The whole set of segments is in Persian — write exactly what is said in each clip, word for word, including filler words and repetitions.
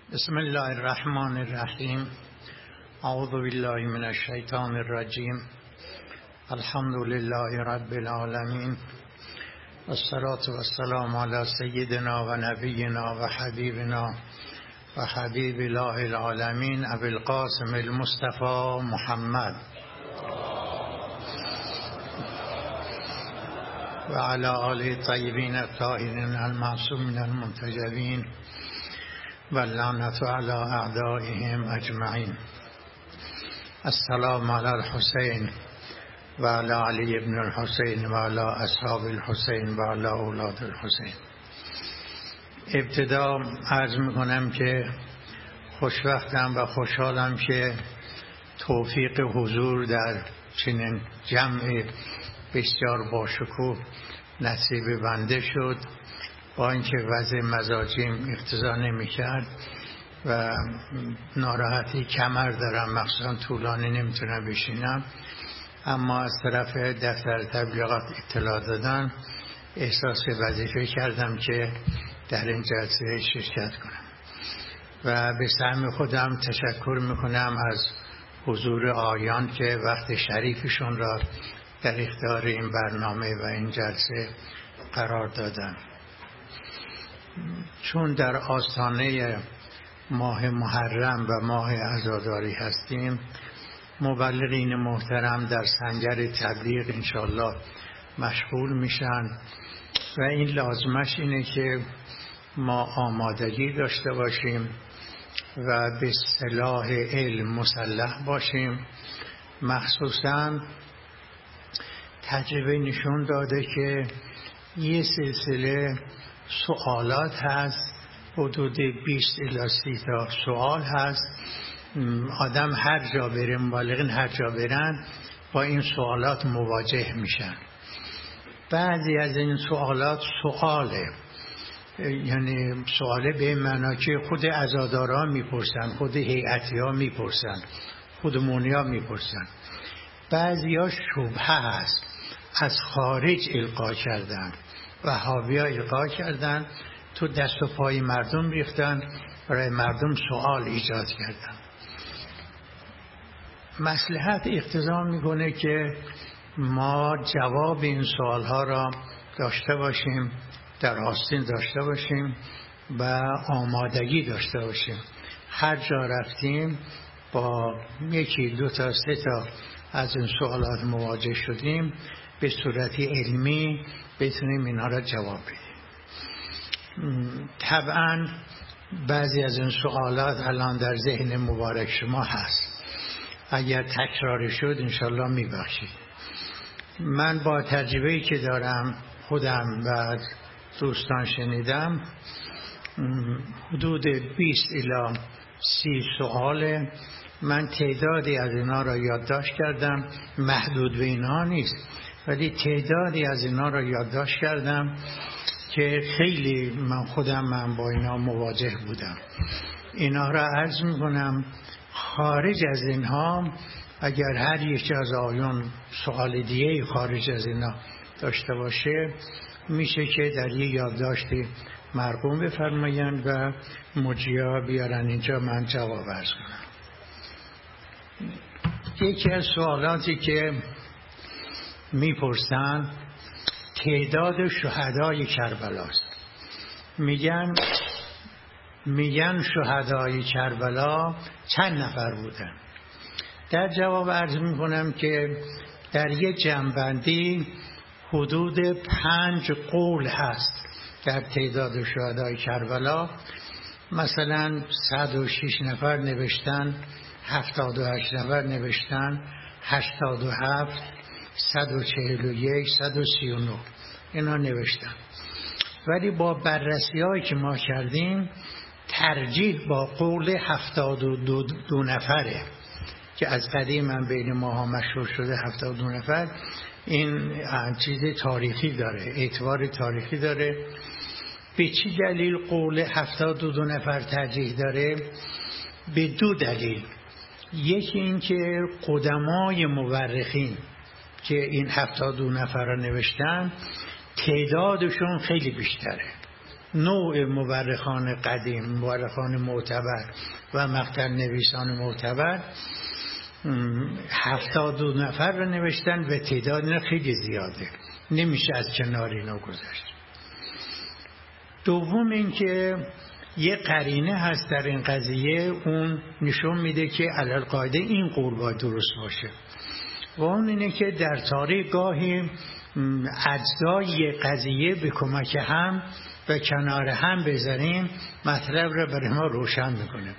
بسم الله الرحمن الرحیم. اعوذ بالله من الشیطان الرجیم. الحمد لله رب العالمین. والصلاة والسلام علی سیدنا و نبینا و حبیبنا و حبیب الله العالمین ابی القاسم المصطفى محمد و علی آله الطیبین الطاهرین المعصومین المنتجبین و لعنت علی اعدائهم اجمعین. السلام علی الحسین و علی علی ابن الحسین و علی اصحاب الحسین و علی اولاد الحسین. ابتدا عرض میکنم که خوشوقتم و خوشحالم که توفیق حضور در چنین جمع بسیار باشکوه نصیب بنده شد، با اینکه وضع مزاجیم اقتضا نمی‌کرد و ناراحتی کمر دارم، مخصوصا طولانی نمیتونم بشینم، اما از طرف دفتر تبلیغات اطلاع دادن احساس وظیفه کردم که در این جلسه شرکت کنم و به سهم خودم تشکر میکنم از حضور آیان که وقت شریفشون را در اختیار این برنامه و این جلسه قرار دادن. چون در آستانه ماه محرم و ماه عزاداری هستیم، مبلغین محترم در سنگر تبلیغ انشالله مشغول میشن و این لازمش اینه که ما آمادگی داشته باشیم و به سلاح علم مسلح باشیم. مخصوصا تجربه نشون داده که یه سلسله سوالات هست، حدود بیست الی سی تا سوال هست. آدم هر جا بره، مبالغین هر جا برن با این سوالات مواجه میشن. بعضی از این سوالات سواله، یعنی سواله به معنا که خود عزادارا میپرسن، خود هیئتی ها میپرسن، خودمونی ها میپرسن. بعضی ها شبهه هست، از خارج القا کردن، وهابی ها القا کردن، تو دست و پای مردم ریختن، برای مردم سوال ایجاد کردن. مصلحت اقتضا میکنه که ما جواب این سوال ها را داشته باشیم، در آستین داشته باشیم و آمادگی داشته باشیم. هر جا رفتیم با یکی دو تا سه تا از این سوالات مواجه شدیم، به صورت علمی بتونیم اینا را جواب بدیم. طبعا بعضی از این سوالات الان در ذهن مبارک شما هست، اگر تکراری شد انشالله میبخشید. من با تجربه‌ای که دارم خودم و دوستان شنیدم، حدود بیست الی سی سواله. من تعدادی از اینا را یادداشت کردم، محدود به اینا نیست، ولی تعدادی از اینا را یادداشت کردم که خیلی من خودم من با اینا مواجه بودم. اینا را عرض میکنم. خارج از اینها اگر هر یک از آیون سوال دیگه خارج از اینا داشته باشه، میشه که در یه یادداشتی مرقوم بفرمایند و مجیا بیارن اینجا، من جواب عرض کنم. یکی از سوالاتی که میپرسن تعداد شهدای کربلاست. میگن میگن شهدای کربلا چند نفر بودن؟ در جواب عرض میکنم که در یک جمع‌بندی حدود پنج قول هست در تعداد شهدای کربلا. مثلا صد و شش نفر نوشتن، هفتاد و هشت نفر نوشتن، هشتاد و هفت، صد و چهل و یک، صد و سی و نه اینا نوشتن. ولی با بررسی هایی که ما کردیم ترجیح با قول هفتاد و دو, دو نفره که از قدیم هم بین ماها مشهور شده. هفتاد و دو نفر این چیز تاریخی داره، اعتبار تاریخی داره. به چی دلیل قول هفتاد و دو نفر ترجیح داره؟ به دو دلیل. یکی این که قدمای مورخین که این هفتاد و دو نفر را نوشتن تعدادشون خیلی بیشتره، نوع مورخان قدیم، مورخان معتبر و مقتل نویسان معتبر هفتاد و دو نفر رو نوشتن و تعداد اینا خیلی زیاده، نمیشه از کنار اینا گذشت. دوم اینکه یه قرینه هست در این قضیه، اون نشون میده که علالقاعده این قول باید درست باشه و اون اینه که در تاریخ گاهی اجزای قضیه به کمک هم و کنار هم بذاریم مطلب رو برای ما روشن میکنه.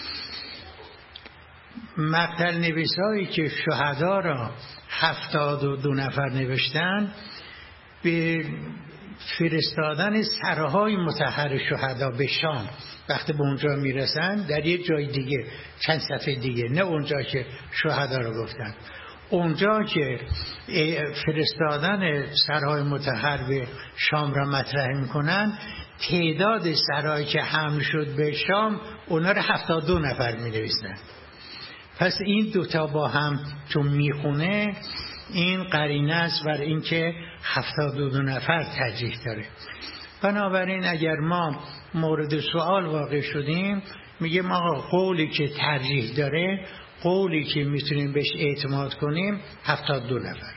مقتل نویسایی که شهدا را هفتاد و دو نفر نوشتن به فرستادن سرهای مطهر شهدا به شام وقتی به اونجا میرسن در یه جای دیگه چند صفحه دیگه، نه اونجا که شهدا رو گفتن، اونجا که فرستادن سرهای مطهر به شام را مطرح میکنن تعداد سرهایی که حمل شد به شام اونا رو هفتاد و دو نفر می نویسن. پس این دوتا با هم چون میخونه این قرینه است بر اینکه هفتاد و دو نفر ترجیح داره. بنابراین اگر ما مورد سوال واقع شدیم میگیم آقا قولی که ترجیح داره، قولی که میتونیم بهش اعتماد کنیم هفتاد و دو نفره.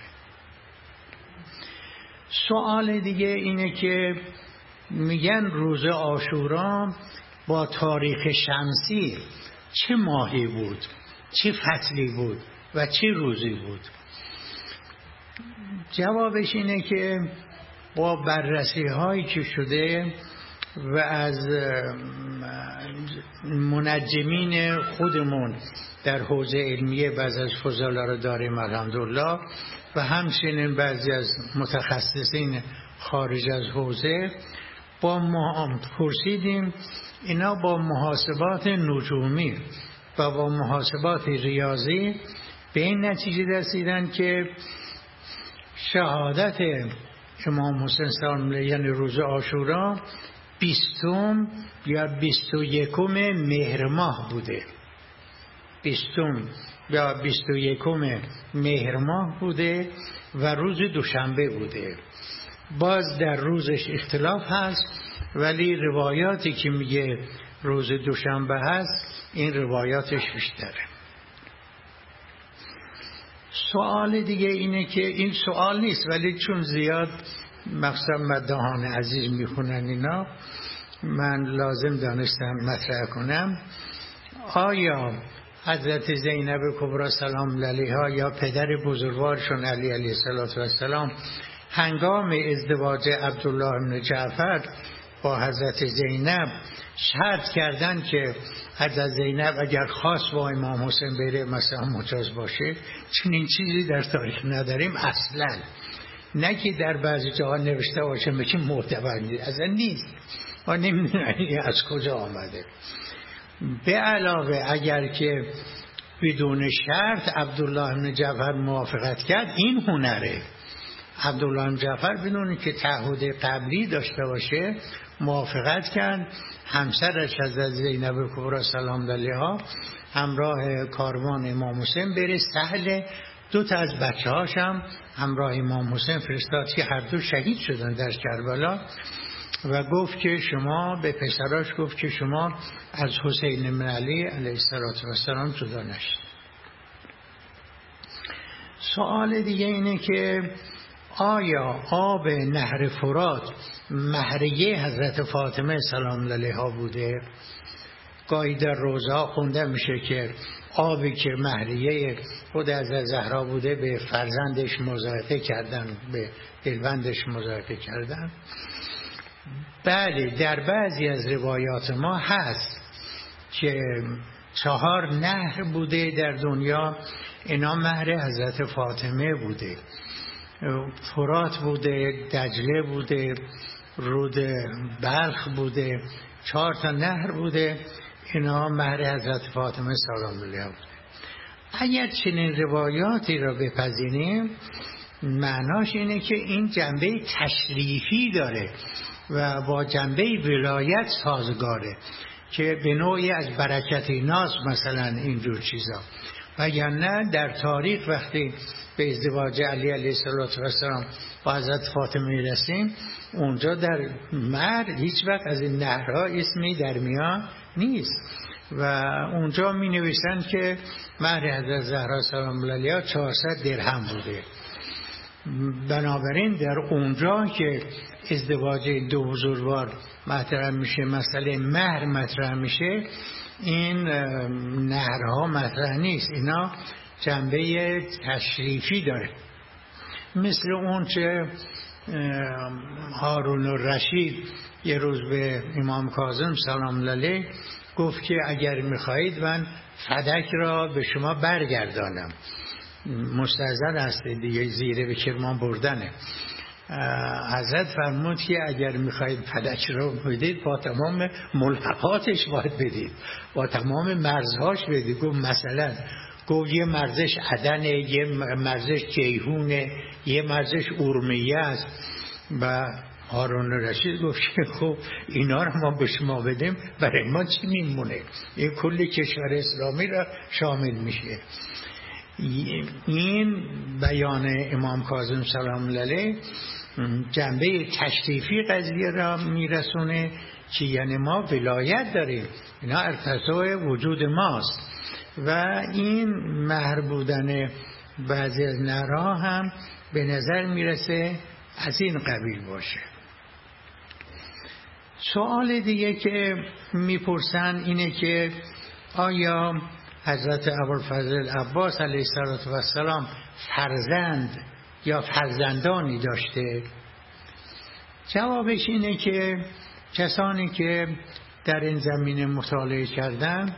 سوال دیگه اینه که میگن روز عاشورا با تاریخ شمسی چه ماهی بود، چه فصلی بود و چه روزی بود؟ جوابش اینه که با بررسی هایی که شده و از منجمین خودمون در حوزه علمیه، بعضی از فضلا رو داریم الحمدلله و همچنین بعضی از متخصصین خارج از حوزه، با ما پرسیدیم اینا با محاسبات نجومی و با محاسبات ریاضی به این نتیجه رسیدن که شهادت امام حسین سلام علیه یعنی روز عاشورا بیستم یا بیست و یکم مهر ماه بوده، بیستم یا بیست و یکم مهر ماه بوده و روز دوشنبه بوده. باز در روزش اختلاف هست ولی روایاتی که میگه روز دوشنبه هست این روایاتش بیشتره. سوال دیگه اینه که این سوال نیست ولی چون زیاد مخصوصا مداحان عزیز میخونن اینا من لازم دانستم مطرح کنم، آیا حضرت زینب کبری سلام علیها یا پدر بزرگوارشون علی علیه السلام هنگام ازدواج عبدالله بن جعفر با حضرت زینب شرط کردن که حضرت زینب اگر خواست با امام حسین بره مثلا مجاز باشه؟ چنین چیزی در تاریخ نداریم اصلا، نه که در بعضی جاها نوشته باشه بچه معتبر نیست، اصلا نیست، ما نمیدونیم از کجا آمده. به علاوه اگر که بدون شرط عبدالله بن جعفر موافقت کرد این هنره، عبدالله بن جعفر بدون که تعهد قبلی داشته باشه موافقت کرد همسرش حضرت زینب کبری سلام علیها همراه کاروان امام حسین بره. سهل دو تا از بچه هاش هم همراه امام حسین فرستاد که هر دو شهید شدن در کربلا و گفت که شما به پسراش گفت که شما از حسین بن علی علیه السلام جدا نشید. سوال دیگه اینه که آیا آب نهر فرات مهریه حضرت فاطمه سلام علیها بوده؟ گاهی در روزها خونده میشه که آبی که مهریه خود از زهرا بوده به فرزندش مضاعفه کردن، به دلبندش مضاعفه کردن. بله در بعضی از روایات ما هست که چهار نهر بوده در دنیا، اینا مهر حضرت فاطمه بوده، فرات بوده، دجله بوده، رود بلخ بوده، چهار تا نهر بوده، اینا مهر حضرت فاطمه سلام علیها بوده. اگر چنین روایاتی را بپذیریم معناش اینه که این جنبه تشریفی داره و با جنبه ولایت سازگاره که به نوعی از برکت ناز مثلا اینجور چیزا. وگرنه در تاریخ وقتی به ازدواج علی علیه السلام با حضرت فاطمه میرسیم، اونجا در مهر هیچ وقت از این نهرها اسمی در میان نیست و اونجا می نویسند که مهر حضرت زهرا سلام الله علیها چهارصد درهم بوده. بنابراین در اونجا که ازدواج دو بزرگوار مطرح میشه، مسئله مهر مطرح میشه، این نهرها مطرح نیست، اینا جنبه تشریفی داره. مثل اون چه هارون الرشید یه روز به امام کاظم سلام الله علیه گفت که اگر میخواهید من فدک را به شما برگردانم. مستعجل هست دیگه، زیره به کرمان بردنه. حضرت فرمود که اگر میخواهید فدک را بدید با تمام ملحقاتش باید بدید، با تمام مرزهاش بدید. گفت مثلا گفت یه مرزش عدنه، یه مرزش جیهونه، یه مرزش ارمیه است. و هارون الرشید گفت که خب اینا رو ما به شما بدیم برای ما چی میمونه؟ این کلی کشور اسلامی را شامل میشه. این بیان امام کاظم سلام الله علیه جنبه تشریفی قضیه را میرسونه که یعنی ما ولایت داریم، اینا ارتضای وجود ماست. و این مهر بودن بعضی از نهرها هم به نظر میرسه از این قبیل باشه. سوال دیگه که میپرسن اینه که آیا حضرت ابوالفضل عباس علیه السلام فرزند یا فرزندانی داشته؟ جوابش اینه که کسانی که در این زمینه مطالعه کردن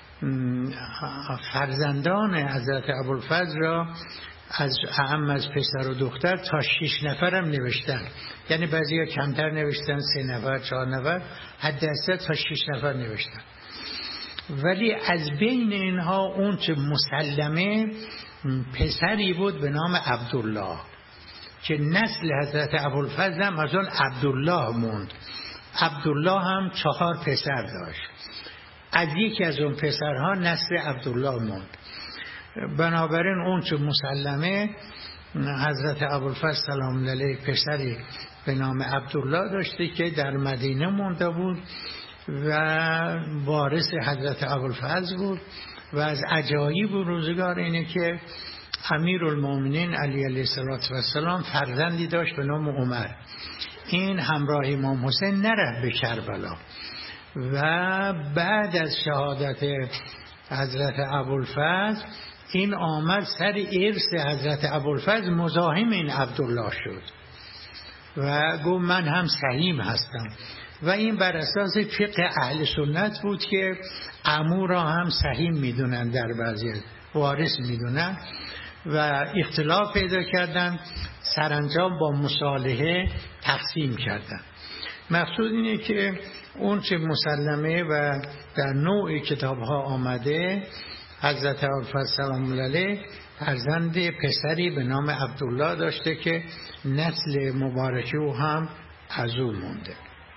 فرزندان حضرت ابوالفضل را از اعم از پسر و دختر تا شش نفرم نوشتن، یعنی بعضی ها کمتر نوشتن، سه نفر چهار نفر، حد اکثر تا شش نفر نوشتن. ولی از بین اینها اون چه مسلمه پسری بود به نام عبدالله که نسل حضرت ابوالفضل هم از اون عبدالله موند. عبدالله هم چهار پسر داشت، از یکی از اون پسرها نسل عبدالله موند. بنابراین اون چه مسلمه حضرت ابوالفضل سلام الله علیه پسری به نام عبدالله داشته که در مدینه مونده بود و وارث حضرت ابوالفضل بود. و از عجایب روزگار اینه که امیرالمومنین علی علیه السلام فرزندی داشت به نام عمر. این همراه امام حسین نرفت به کربلا و بعد از شهادت حضرت ابوالفضل این آمد سر ارث حضرت ابوالفضل مزاحم این عبدالله شد و گفت من هم سهیم هستم. و این بر اساس فقه اهل سنت بود که عمو را هم سهیم میدونن، در بعضی وارث میدونن و اختلاف پیدا کردن، سرانجام با مصالحه تقسیم کردن. مقصود اینه که اون چه مسلمه و در نوع کتاب ها آمده حضرت ابوالفضل سلام الله علیه فرزند پسری به نام عبدالله داشته که نسل مبارکی او هم از او مونده.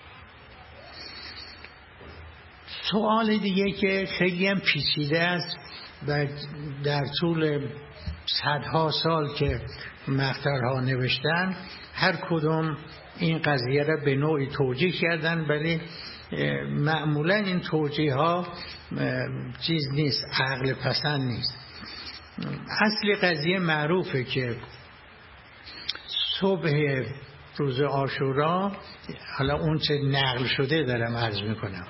سوال دیگه که خیلی هم پیچیده است و در طول صدها سال که مقطع‌ها نوشتن هر کدوم این قضیه را به نوعی توجیه کردن، ولی معمولا این توجیه ها چیز نیست، عقل پسند نیست. اصل قضیه معروفه که صبح روز عاشورا، حالا اون چه نقل شده دارم عرض میکنم،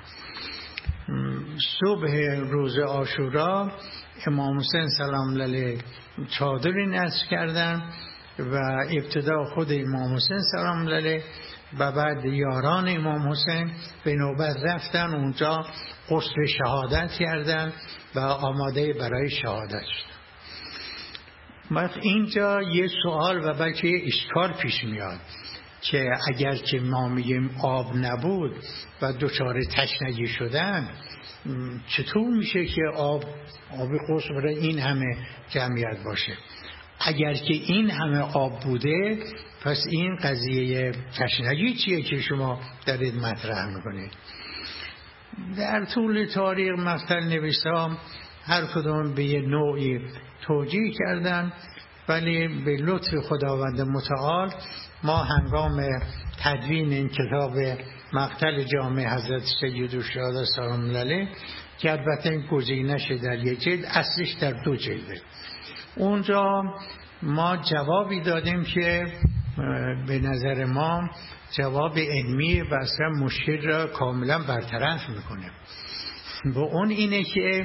صبح روز عاشورا امام حسین سلام الله علیه چادری نصب کردن و ابتدا خود امام حسین سلام الله علیه و بعد یاران امام حسین به نوبت رفتن اونجا، غسل شهادت کردن و آماده برای شهادت شدن. وقت اینجا یه سوال و بلکه یه اشکال پیش میاد که اگر که ما میگیم آب نبود و دچار تشنگی شدن، چطور میشه که آب آبی غسل برای این همه جمعیت باشه؟ اگر که این همه آب بوده، پس این قضیه تشنگی چیه که شما دارید مطرح میکنید؟ در طول تاریخ مقتل نویسا هر کدوم به یه نوعی توجیه کردن، ولی به لطف خداوند متعال ما هنگام تدوین این کتاب مقتل جامع حضرت سیدالشهدا سلام الله علیه که البته این گزینش در یک جلد، اصلش در دو جلده، اونجا ما جوابی دادیم که به نظر ما جواب علمی و اصلا مشکل را کاملا برطرف میکنه. و اون اینه که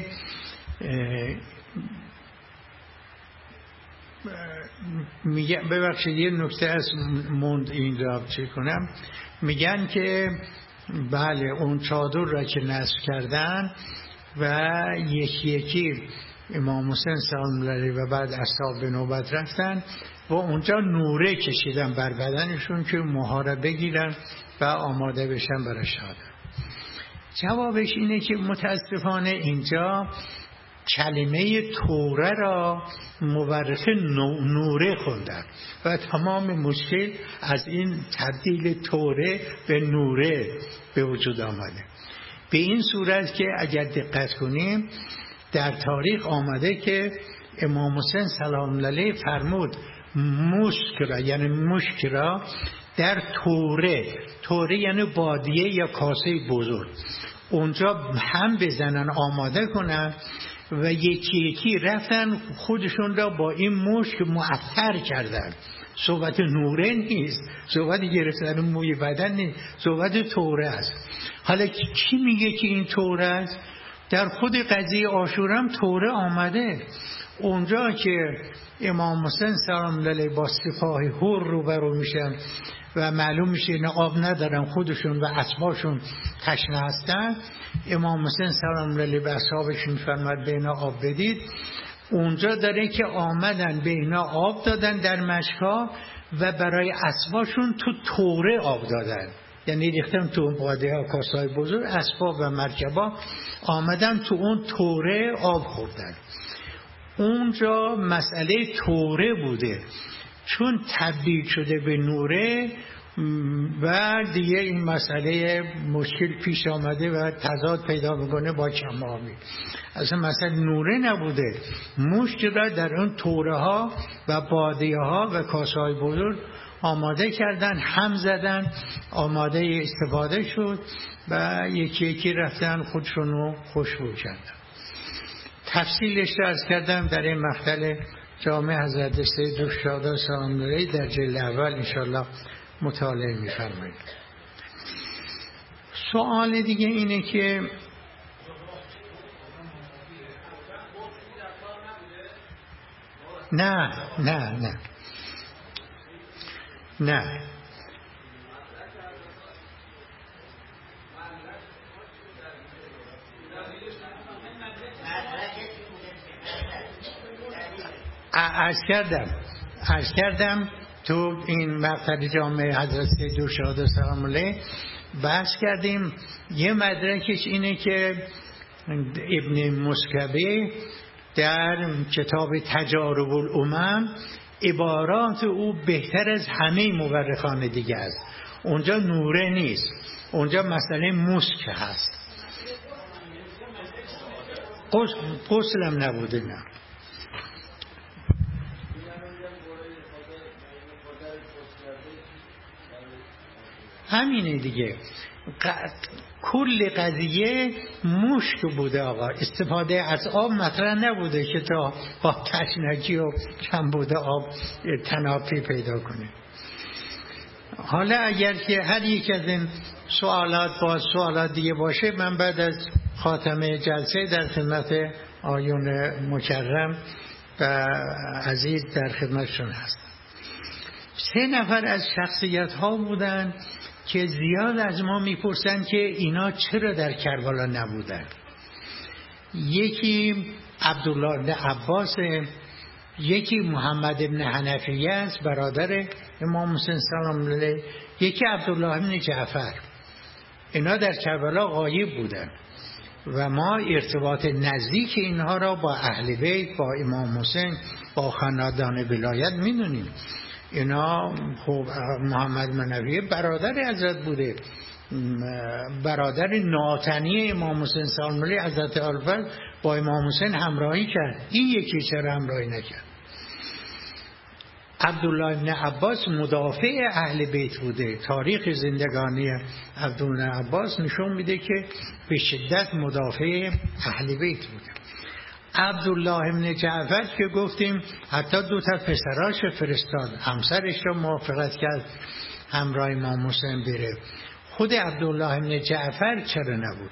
میگه، ببخشید یه نکته از موند این را چه کنم، میگن که بله اون چادر را که نصب کردن و یکی یکی امام حسین سلام الله علیه و بعد اصحاب به نوبت رفتن و اونجا نوره کشیدن بر بدنشون که موها بگیرن و آماده بشن برای شهادت. جوابش اینه که متاسفانه اینجا کلمه توره را مورخ نوره خوندن و تمام مشکل از این تبدیل توره به نوره به وجود آمده. به این صورت که اگر دقت کنیم در تاریخ آمده که امام حسین سلام الله علیه فرمود مشک را، یعنی مشک را در توره، توره یعنی بادیه یا کاسه بزرگ، اونجا هم بزنن آماده کنن و یکی یکی رفتن خودشون را با این مشک معطر کردن. صحبت نوره نیست، صحبت گرفتن موی بدن نیست، صحبت توره است. حالا کی میگه که این توره است؟ در خود قضیه عاشورا هم توره آمده. اونجا که امام حسین سلام الله علیه با سپاه هور روبرو میشن و معلوم میشه اینا آب ندارن، خودشون و اسباشون تشنه هستن، امام حسین سلام الله علیه به اصحابش میفرماد به اینا آب بدید. اونجا داره که آمدن به اینا آب دادن در مشکا و برای اسباشون تو توره آب دادن، یعنی ریختن تو باده ها کاسای بزرگ، اسباب و مرکبا آمدن تو اون توره آب خوردن. اونجا مسئله توره بوده، چون تبدیل شده به نوره و دیگه این مسئله مشکل پیش آمده و تضاد پیدا میکنه با کمامی. اصلا مسئله نوره نبوده، مشک را در اون توره ها و بادیه ها و کاسه های بزرگ آماده کردن، هم زدن، آماده استفاده شد و یکی یکی رفتن خودشون رو خوشبو کردن. تفصیلش رو عرض کردم در این مقتل جامع حضرت سیدالشهدا سلام الله علیه در جلد اول انشاءالله مطالعه می‌فرمایید. سوال دیگه اینه که نه نه نه نه عرض کردم عرض کردم تو این مقتل جامع حضرت سیدالشهدا سلام الله علیه بحث کردیم. یه مدرکش اینه که ابن مسکبه در کتاب تجارب الامم عبارات او بهتر از همه مورخان دیگه است. اونجا نوره نیست، اونجا مسئله مسک هست. غسل هم نبوده. نه همینه دیگه، کل قضیه مشک بوده آقا، استفاده از آب مطرح نبوده که تا با تشنگی و کم بوده آب تنافی پیدا کنه. حالا اگر که هر یک از این سوالات با سوالات دیگه باشه، من بعد از خاتمه جلسه در خدمت آیون مکرم و عزیز در خدمتشون هستم. سه نفر از شخصیت ها بودن که زیاد از ما میپرسن که اینا چرا در کربلا نبودن. یکی عبدالله بن عباس، یکی محمد بن حنفیه است برادر امام حسین سلام الله علیه، یکی عبدالله بن جعفر. اینا در کربلا غایب بودن و ما ارتباط نزدیک اینها را با اهل بیت، با امام حسین، با خاندان ولایت میدونیم. اینا خب محمد منوی برادر حضرت بوده، برادر ناتنی امام حسین سلام الله حضرت آل‌فضل با امام حسین همراهی کرد، این یکی چرا همراهی نکرد؟ عبدالله بن عباس مدافع اهل بیت بوده. تاریخ زندگانی عبدالله بن عباس نشون میده که به شدت مدافع اهل بیت بوده. عبدالله بن جعفر که گفتیم حتی دو تا پسراش فرستاد، همسرش را موافقت کرد همراه امام حسین بره. خود عبدالله بن جعفر چرا نبود؟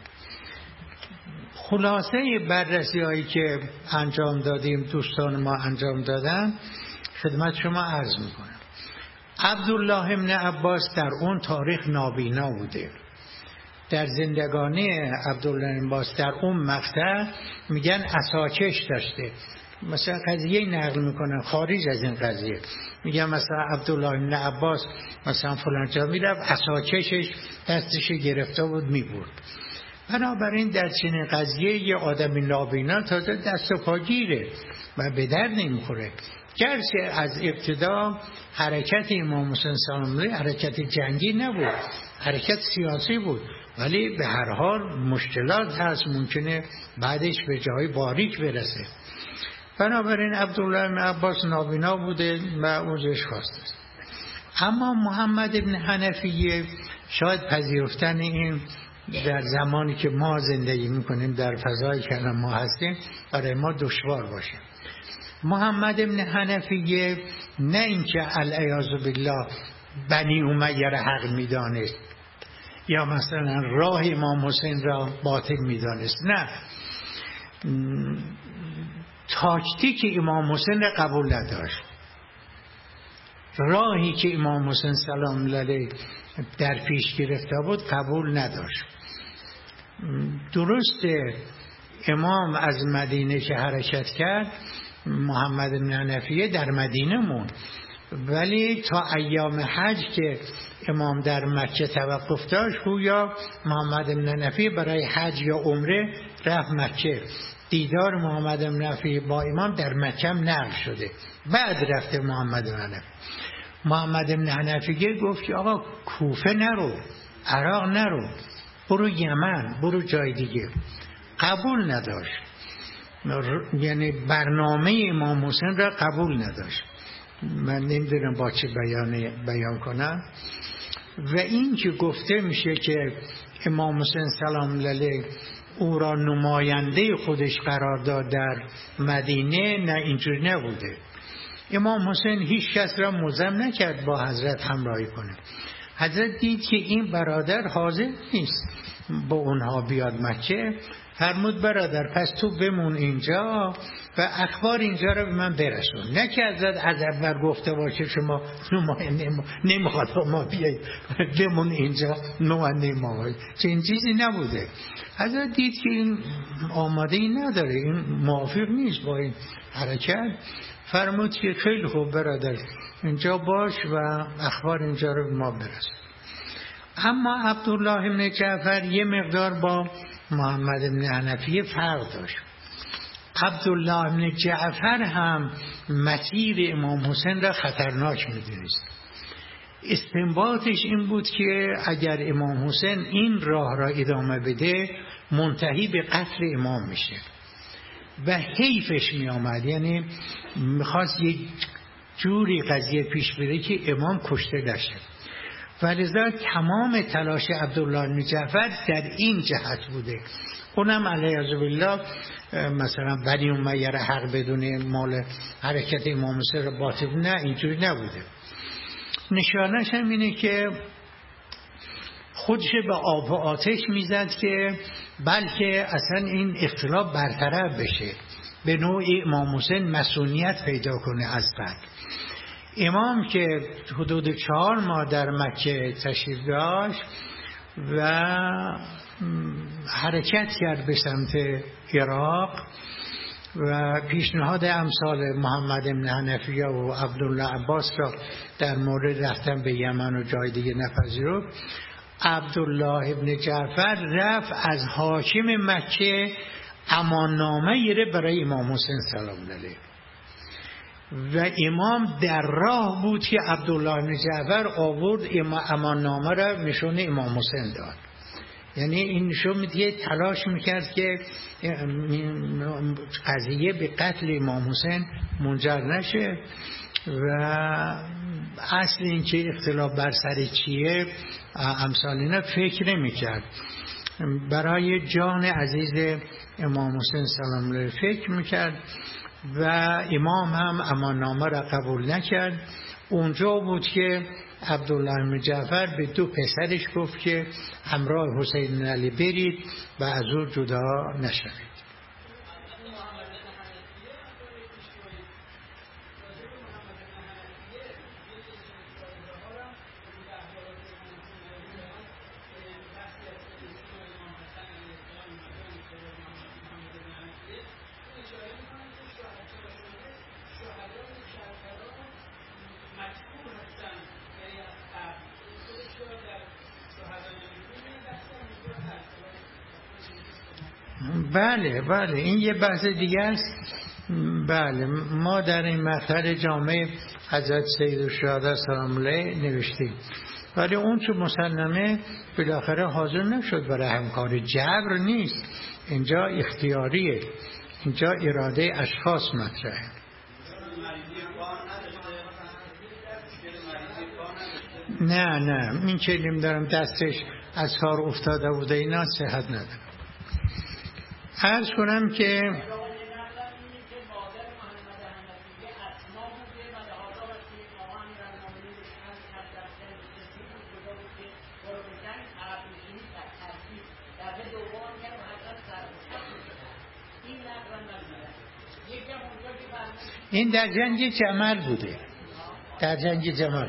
خلاصه بررسی هایی که انجام دادیم، دوستان ما انجام دادن، خدمت شما عرض میکنم. عبدالله بن عباس در اون تاریخ نابینا بوده. در زندگانی عبدالله بن عباس در اون مقطع میگن عصاکش داشته. مثلا قضیه نقل میکنن خارج از این قضیه، میگن مثلا عبدالله بن عباس مثلا فلان جا میرفت عصاکشش دستش گرفته بود میبرد. بنابراین در چنین قضیه یه آدم نابینا تازه دست و پا گیره و به درد نمیخوره. گرچه از ابتدا حرکت امام حسین سلام الله حرکت جنگی نبود، حرکت سیاسی بود، ولی به هر حال مشکلات هست، ممکنه بعدش به جای باریک برسه. بنابراین عبدالله بن عباس نابینا بوده و اوزش خواسته. اما محمد بن حنفیه شاید پذیرفتن این در زمانی که ما زندگی میکنیم، در فضایی که ما هستیم، برای ما دشوار باشه. محمد بن حنفیه نه اینکه العیاذ بالله بنی امیه را حق میدانست یا مثلا راه امام حسین را باطل میدانست، نه، تاکتیک امام حسین را قبول نداشت. راهی که امام حسین سلام الله علیه در پیش گرفته بود قبول نداشت. درسته امام از مدینه که حرکت کرد، محمد بن حنفیه در مدینه موند، ولی تا ایام حج که امام در مکه توقف داشت، گویا محمد بن حنفیه برای حج یا عمره رفت مکه. دیدار محمد بن حنفیه با امام در مکه نقل شده، بعد رفته محمد بن حنفیه. محمد بن حنفیه گفت که آقا کوفه نرو، عراق نرو، برو یمن، برو جای دیگه. قبول نداشت، یعنی برنامه امام حسین را قبول نداشت. من نمیدونم با چه بیان بیان کنم. و این که گفته میشه که امام حسین سلام الله علیه او را نماینده خودش قرار داد در مدینه، نه، اینجوری نبوده. امام حسین هیچ کس را ملزم نکرد با حضرت همراهی کنه. حضرت دید که این برادر حاضر نیست با اونها بیاد مکه، فرمود برادر پس تو بمون اینجا و اخبار اینجا رو به من برسون. نه که حضرت از اول گفته باشه شما نماینده ما نمیخواد ما بیایید، بمون اینجا نماینده ما باید. چنین چیزی نبوده. حضرت دید که این آماده ای نداره، این موافق نیست با این حرکت، فرمود که خیلی خوب برادر اینجا باش و اخبار اینجا رو به ما برسون. اما عبدالله بن جعفر یه مقدار با محمد بن حنفیه فرق داشت. عبدالله بن جعفر هم مسیر امام حسین را خطرناک می‌دونست. استنباطش این بود که اگر امام حسین این راه را ادامه بده منتهی به قتل امام میشه و حیفش میآمد، یعنی میخواست یک جوری قضیه پیش بره که امام کشته نشه. ولذا تمام تلاش عبدالله بن جعفر در این جهت بوده. اونم علیه بالله مثلا بنی امیه را حق بدونه، مال حرکت امام حسین را باطل، نه، اینجوری نبوده. نشانش هم اینه که خودش به آب و آتش میزد که بلکه اصلا این اختلاف برطرف بشه، به نوعی امام حسین مسئولیت پیدا کنه از بعد. امام که حدود چهار ماه در مکه تشریف داشت و حرکت کرد به سمت عراق و پیشنهاد امثال محمد بن حنفیه و عبدالله عباس را در مورد رفتن به یمن و جای دیگه نپذیرفت. عبدالله ابن جعفر رفت از حاکم مکه اماننامه گرفت برای امام حسین سلام الله علیه. و امام در راه بود که عبدالله بن جعفر آورد امان نامه را نشون امام حسین داد. یعنی این نشون میده تلاش میکرد که قضیه به قتل امام حسین منجر نشه و اصل این که اختلاف بر سر چیه امثال اینا فکر نمیکرد. برای جان عزیز امام حسین سلام الله فکر میکرد و امام هم اماننامه را قبول نکرد. اونجا بود که عبدالله بن جعفر به دو پسرش گفت که همراه حسین بن علی برید و از او جدا نشوید. بله بله این یه بحث دیگه است. بله ما در این مقطع جامعه حضرت سیدالشهدا سلام الله نوشتیم، ولی اون چه مسلمه بالاخره حاضر نشد برای همکاری. جبر نیست اینجا، اختیاریه، اینجا اراده اشخاص مطرحه. نه نه این که نمیدارم دستش از کار افتاده بوده اینا صحت نداره. عرض کنم که این در جنگ جمل بوده، در جنگ جمل.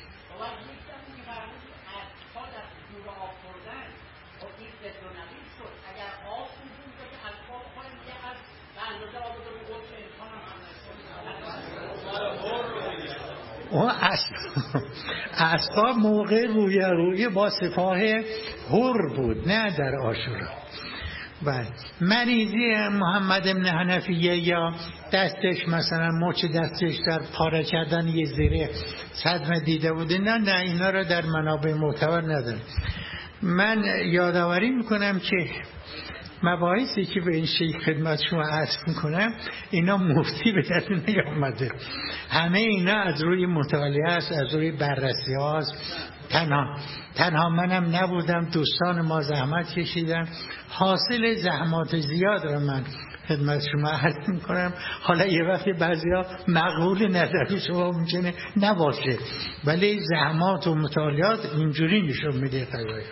اسباب موقع روی روی با سپاه هر بود، نه در عاشورا. بله مریضی محمد بن حنفیه یا دستش مثلا مچ دستش در پاره کردن یه زیره صدمه دیده بوده، نه نه اینا رو در منابع معتبر ندارم. من یادآوری میکنم که مباحثی که به این شیخ خدمت شما عرض میکنم اینا مفتی به دست نیامده، همه اینا از روی مطالعه است، از روی بررسی هاست. تنها تنها منم نبودم، دوستان ما زحمت کشیدن. حاصل زحمات زیاد رو من خدمت شما عرض میکنم. حالا یه وقتی بعضیا مقبول نظر شما ممکنه نباشه، ولی زحمات و مطالعات اینجوری نشون میده قضیه.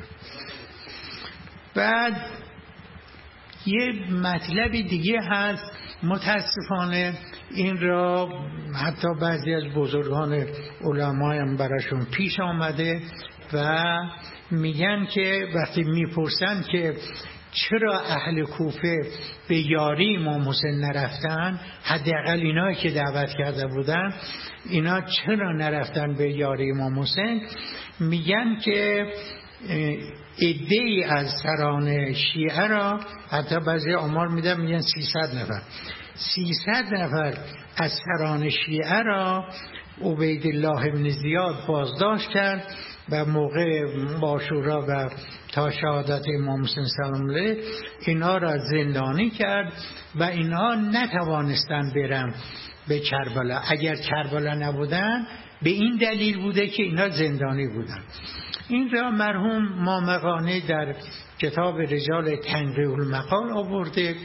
بعد یه مطلب دیگه هست، متاسفانه این را حتی بعضی از بزرگان علما هم براشون پیش آمده و میگن که وقتی میپرسن که چرا اهل کوفه به یاری امام حسین نرفتن، حداقل اینا که دعوت کرده بودن اینا چرا نرفتن به یاری امام حسین، میگن که عده‌ای از سران شیعه را، حتی بعضی آمار میدن میگن سیصد نفر سیصد نفر از سران شیعه را عبیدالله بن زیاد بازداشت کرد و موقع عاشورا و تا شهادت امام حسین سلام الله اینا را زندانی کرد و اینا نتوانستن برن به کربلا. اگر کربلا نبودن به این دلیل بوده که اینا زندانی بودن. این را مرحوم مامقانی در کتاب رجال تنقیح المقال آورده.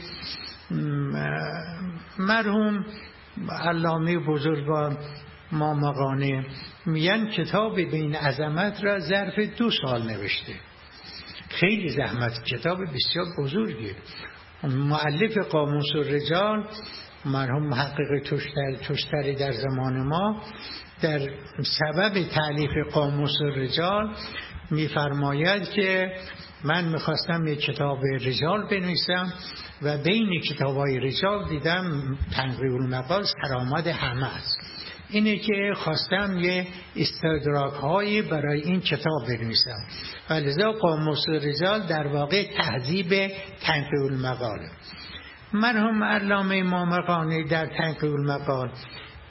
مرحوم علامه بزرگوار مامقانی میگن کتاب به این عظمت را ظرف دو سال نوشته. خیلی زحمت، کتاب بسیار بزرگی. مؤلف قاموس الرجال مرحوم محقق توشتر توشتری در زمان ما در سبب تألیف قاموس الرجال میفرماید که من میخواستم یک کتاب رجال بنویسم و بین کتابای رجال دیدم تنقیح المقال سرآمد همه است. اینه که خواستم یه استدراک هایی برای این کتاب بنویسم و لذا قاموس الرجال در واقع تهذیب تنقیح المقال. مرحوم علامه مامقانی در تنقیح المقال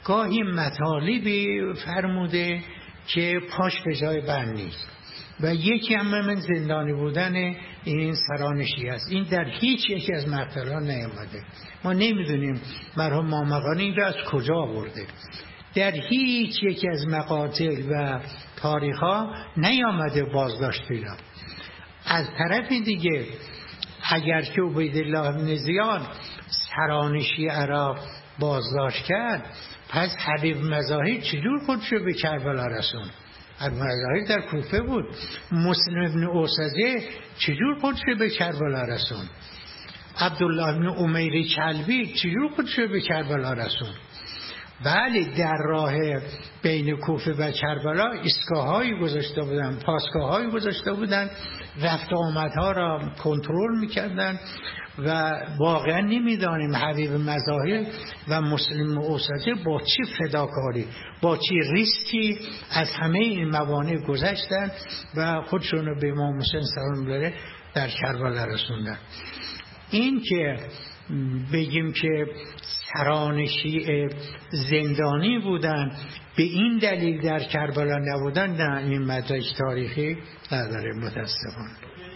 گاهی مطالبی فرموده که پاش به جای بند نیست و یکی هم من زندانی بودن این سران شیعه است. این در هیچ یکی از مقتلان نیامده. ما نمیدونیم مرحوم مامقانی این را از کجا آورده. در هیچ یکی از مقاتل و تاریخ‌ها نیامده بازداشت پیدا. از طرف دیگه اگر که عبیدالله بن زیاد سران شیعه را بازداشت کرد، پس حبیب مظاهر چجور خودشو به کربلا رسوند؟ حبیب مظاهر در کوفه بود. مسلم بن اوسزه چجور خودشو به کربلا رسوند؟ عبدالله بن امیر کلبی چجور خودشو به کربلا رسوند؟ بله، در راه بین کوفه و کربلا ایستگاه‌هایی گذاشته بودن، پاسگاه‌هایی گذاشته بودن، رفت آمدها را کنترل می‌کردند و واقعا نمی‌دانیم حبیب مظاهر و مسلم اوسطی با چه فداکاری، با چه ریسکی از همه این موانع گذشتن و خودشون رو به امام حسین سلام الله در کربلا رسوندن. این که بگیم که سران شیعه زندانی بودن به این دلیل در کربلا نبودن، نه، این مدرک تاریخی نداره متاسفانه.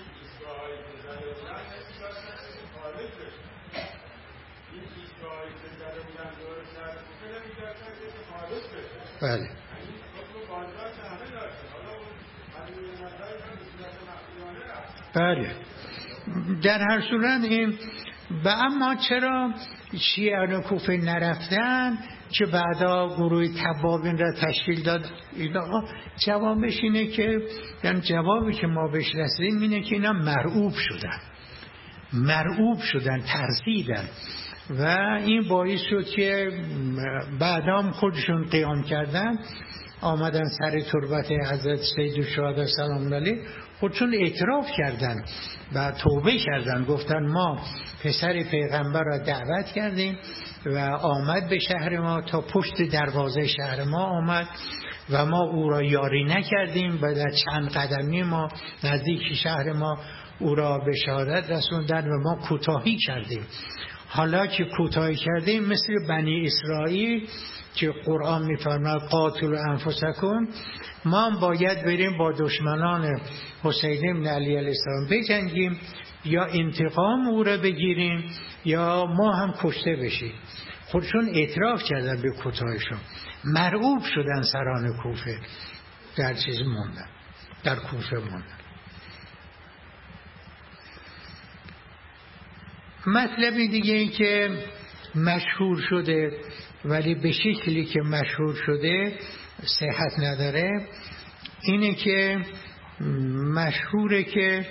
بله بله در هر صورت این و اما چرا شیعان کوفه نرفتن که بعدا گروه توابین را تشکیل داد؟ جوابش اینه که یعنی جوابی که ما بهش رسیدیم اینه که اینا مرعوب شدن مرعوب شدن ترسیدن و این باعث شد که بعدام خودشون قیام کردن، آمدن سر تربت حضرت سیدالشهدا سلام علیه، خودشون اعتراف کردن و توبه کردن، گفتن ما پسر پیغمبر را دعوت کردیم و آمد به شهر ما، تا پشت دروازه شهر ما آمد و ما او را یاری نکردیم و در چند قدمی ما نزدیک شهر ما او را به شهادت رسوندن و ما کوتاهی کردیم. حالا که کوتاهی کردیم مثل بنی اسرائیل که قرآن می‌فرماید قاتلوا انفسکم، ما هم باید بریم با دشمنان حسین بن علی علیه السلام بجنگیم، یا انتقام او را بگیریم یا ما هم کشته بشیم. خودشون اعتراف کردن به کوتاهیشون، مرعوب شدن سران کوفه، در چیز موندن، در کوفه موندن. مطلب دیگه این که مشهور شده ولی به شکلی که مشهور شده صحت نداره، اینه که مشهوره که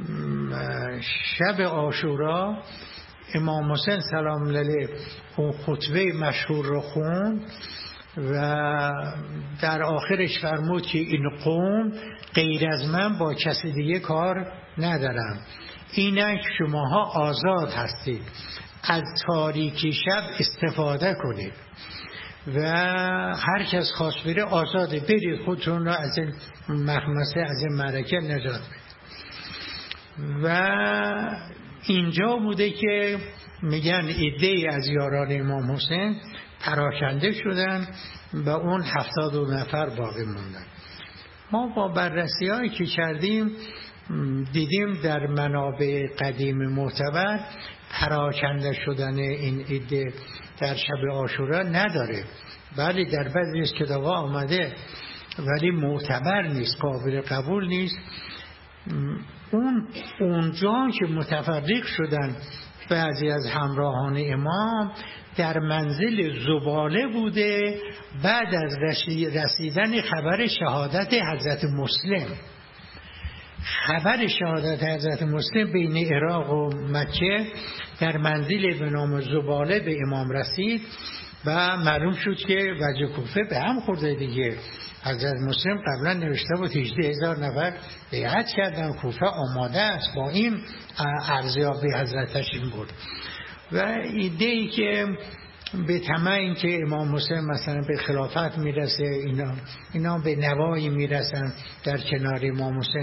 شب عاشورا امام حسین سلام علیه اون خطبه مشهور رو خوند و در آخرش فرمود که این قوم غیر از من با کسی دیگه کار ندارم، اینک شماها آزاد هستید، از تاریکی شب استفاده کنید و هر کس خواست بره آزاده، برید خودتون را از این مخمسه، از این معرکه نجات بدید. و اینجا بوده که میگن عده‌ای از یاران امام حسین پراکنده شدن و اون هفتاد و نفر باقی موندن. ما با بررسی هایی که کردیم دیدیم در منابع قدیم معتبر پراکنده شدن این عده در شب عاشورا نداره، بله در بعضی از کتاب‌ها آمده ولی معتبر نیست، قابل قبول نیست. اون اونجا که متفرق شدن بعضی از همراهان امام در منزل زباله بوده بعد از رسیدن خبر شهادت حضرت مسلم. خبر شهادت حضرت مسلم بین عراق و مکه در منزل به نام زباله به امام رسید و معلوم شد که وجه کوفه به هم خورده دیگه. حضرت مسلم قبلا نوشته بود هجده هزار نفر بیعت کردن، کوفه آماده است، با این ارزیابی حضرتش این بود. و ایده‌ای که به طمع این که امام حسین مثلا به خلافت میرسه، اینا اینا به نوایی میرسن در کنار امام حسین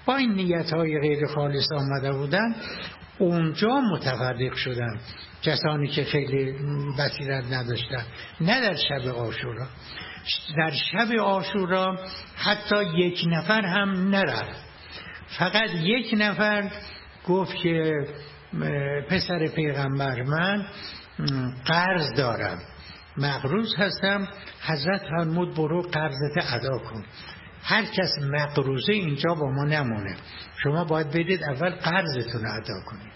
با این نیت‌های غیر خالص آمده بودن، اونجا متفرق شدن کسانی که خیلی بصیرت نداشتن. نه در شب عاشورا. در شب عاشورا حتی یک نفر هم نرفت، فقط یک نفر گفت که پسر پیغمبر من قرض دارم، مقروض هستم، حضرت فرمود برو قرضت ادا کن. هر کس مقروضه اینجا با ما نمونه، شما باید بدید اول قرضتون ادا کنید.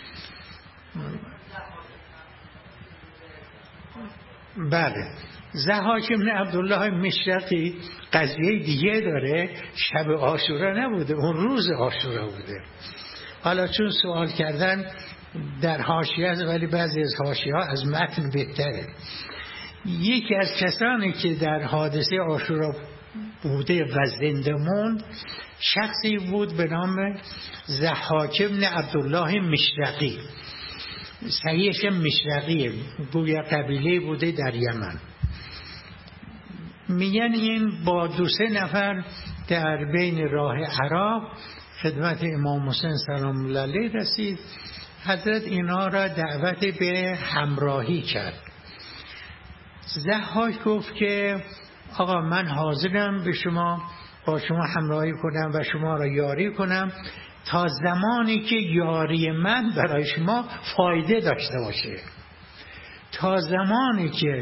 بله، ضحاک بن عبدالله مشرقی قضیه دیگه داره، شب عاشورا نبوده، اون روز عاشورا بوده. حالا چون سوال کردن در حاشیه است، ولی بعضی از حاشیه ها از متن بهتره. یکی از کسانی که در حادثه عاشورا بوده و زنده موند شخصی بود به نام ضحاک بن عبدالله مشرقی. صحیحش مشرقیه، گویا قبیله بوده در یمن. میگن این با دو سه نفر در بین راه عراق خدمت امام حسین سلام الله علیه رسید. حضرت اینا را دعوت به همراهی کرد. ضحاک گفت که آقا من حاضرم به شما با شما همراهی کنم و شما را یاری کنم تا زمانی که یاری من برای شما فایده داشته باشه، تا زمانی که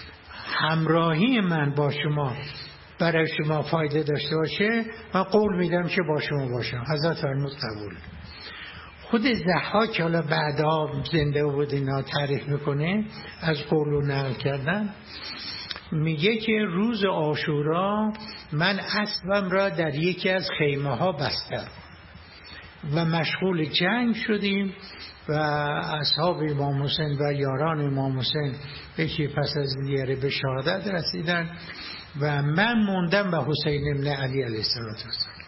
همراهی من با شما برای شما فایده داشته باشه و قول میدم که با شما باشم. حضرت فرمود قبول. خود ضحاک حالا بعدا زنده بود اینا تعریف میکنه، از قول و نقل کردن، میگه که روز عاشورا من اسبم را در یکی از خیمه ها بستم و مشغول جنگ شدیم و اصحاب امام حسین و یاران امام حسین یکی پس از دیگری به شهادت رسیدن و من موندم به حسین ابن علی علیه السلام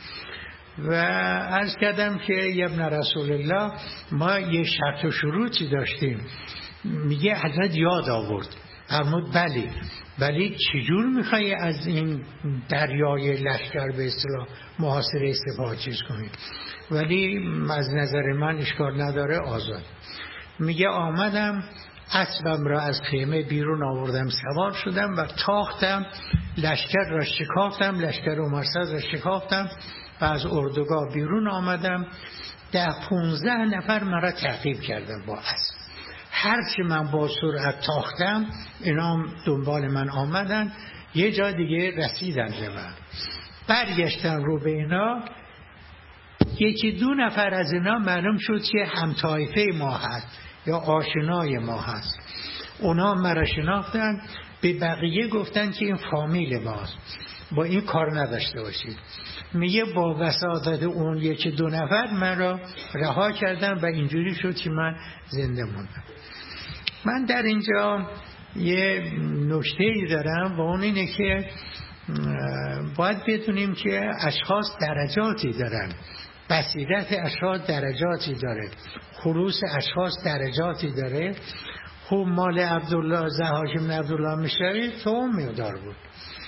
و عرض کردم که ابن رسول الله ما یه شرط و شروطی داشتیم. میگه حضرت یاد آورد، فرمود بلی ولی چجور میخوایی از این دریای لشکر به اصطلاح محاصره سپاه چیز کنید؟ ولی از نظر من اشکال نداره، آزاد. میگه آمدم اسبم را از خیمه بیرون آوردم، سوار شدم و تاختم، لشکر را شکافتم، لشکر عمرسد را شکافتم و از اردوگاه بیرون آمدم. ده پونزده نفر مرا تعقیب کردن با اسب. هرچی من با سرعت تاختم اینا دنبال من آمدن، یه جا دیگه رسیدن به من. برگشتن رو به اینا، یکی دو نفر از اینا معلوم شد که هم طایفه ما هست یا آشنای ما هست. اونا مرا شناختن، به بقیه گفتن که این فامیل ماست، با این کار نداشته باشید. میگه با وساطت اون یکی دو نفر من را رها کردن و اینجوری شد که من زنده موندم. من در اینجا یه نکته‌ای دارم و اون اینه که باید بدونیم که اشخاص درجاتی دارن، بصیرت اشخاص درجاتی داره، خلوص اشخاص درجاتی داره. خوب مال عبدالله ضحاک بن عبدالله مشرقی تو اون مقدار بود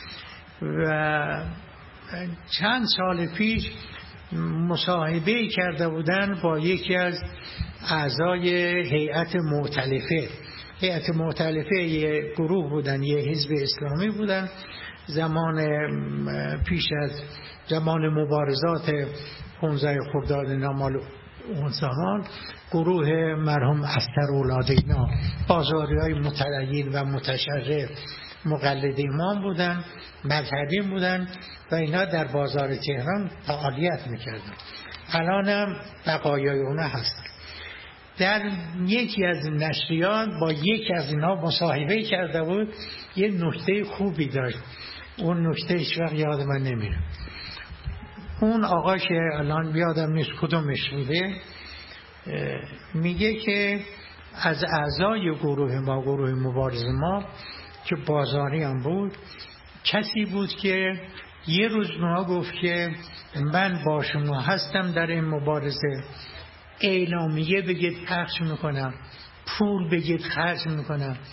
و چند سال پیش مصاحبه کرده بودن با یکی از اعضای هیئت مؤتلفه. هیئت مؤتلفه یه گروه بودن، یه حزب اسلامی بودن. زمان پیش از زمان مبارزات پانزده خرداد نامال اون زمان گروه مرحوم استر اولاد اینا بازاری های متدین و متشرف مقلد امام بودن، مذهبی بودن و اینا در بازار تهران فعالیت میکردن. الان هم بقایای اونا هستن. در یکی از نشریات با یکی از اینا مصاحبه کرده بود، یه نکته خوبی داشت. اون نکته هیچ وقت یاد من نمیره. اون آقا که الان یادم نیست کدومش بوده، میگه که از اعضای گروه ما، گروه مبارز ما که بازاری هم بود، کسی بود که یه روز ما گفت که من با شما هستم در این مبارزه، اعلامیه بگید پخش میکنم، پول بگید خرج میکنم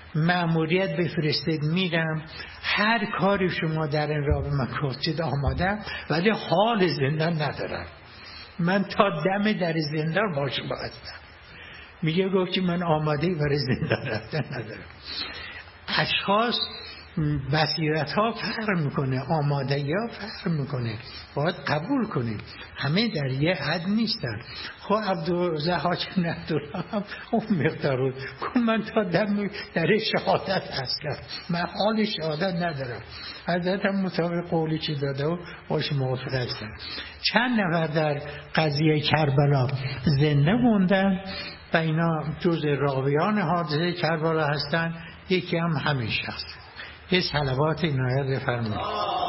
مأموریت بفرستید میرم، هر کاری شما در این راه به من گفتید آمادم، ولی حال زندان ندارم، من تا دم در زندان با شما هستم. میگه گفت که من آماده برای زندان رفتن ندارم. اشخاص بصیرت ها فرق میکنه، آمادگی ها فرق میکنه، باید قبول کنیم همه در یه حد نیستن. خب عبدالزهاک عبدالله هم اون مقدار بود، کن من تا دم در شهادت هستم، من حال شهادت ندارم. حضرت هم مطابق قولی که داده و باش موافق هستم. چند نفر در قضیه کربلا زنده موندن و اینا جز راویان حادثه کربلا هستن، یکی هم همین شخص. یه صلوات عنایت بفرمایید.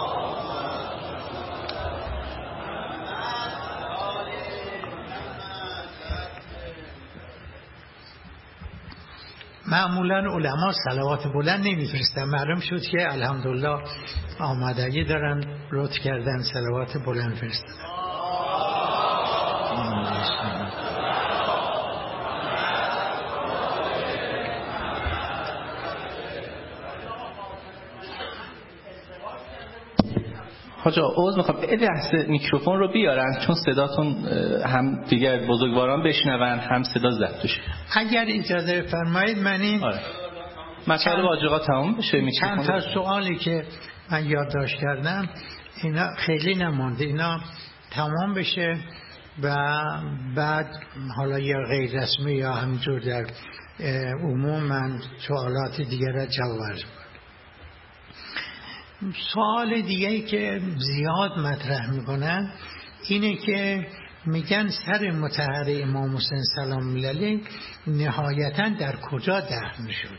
معمولا علما صلوات بلند نمیفرستن، معلوم شد که الحمدلله آمادگی دارن، لطف کردن صلوات بلند فرستن. حاجا عوض میخوام یه لحظه میکروفون رو بیارن، چون صداتون هم دیگر بزرگواران بشنون هم صدا ضبط بشه. اگر اجازه فرمایید من این آره. مطلب واجبا تمام بشه. چند تا سوالی که من یادداشت کردم اینا خیلی نمونده، اینا تمام بشه و بعد حالا یا غیر رسمی یا همینجور در عموم من سوالات دیگر را جواب. سوال دیگه‌ای که زیاد مطرح میکنن اینه که میگن سر مطهر امام حسین سلام علیه نهایتاً در کجا دفن شد.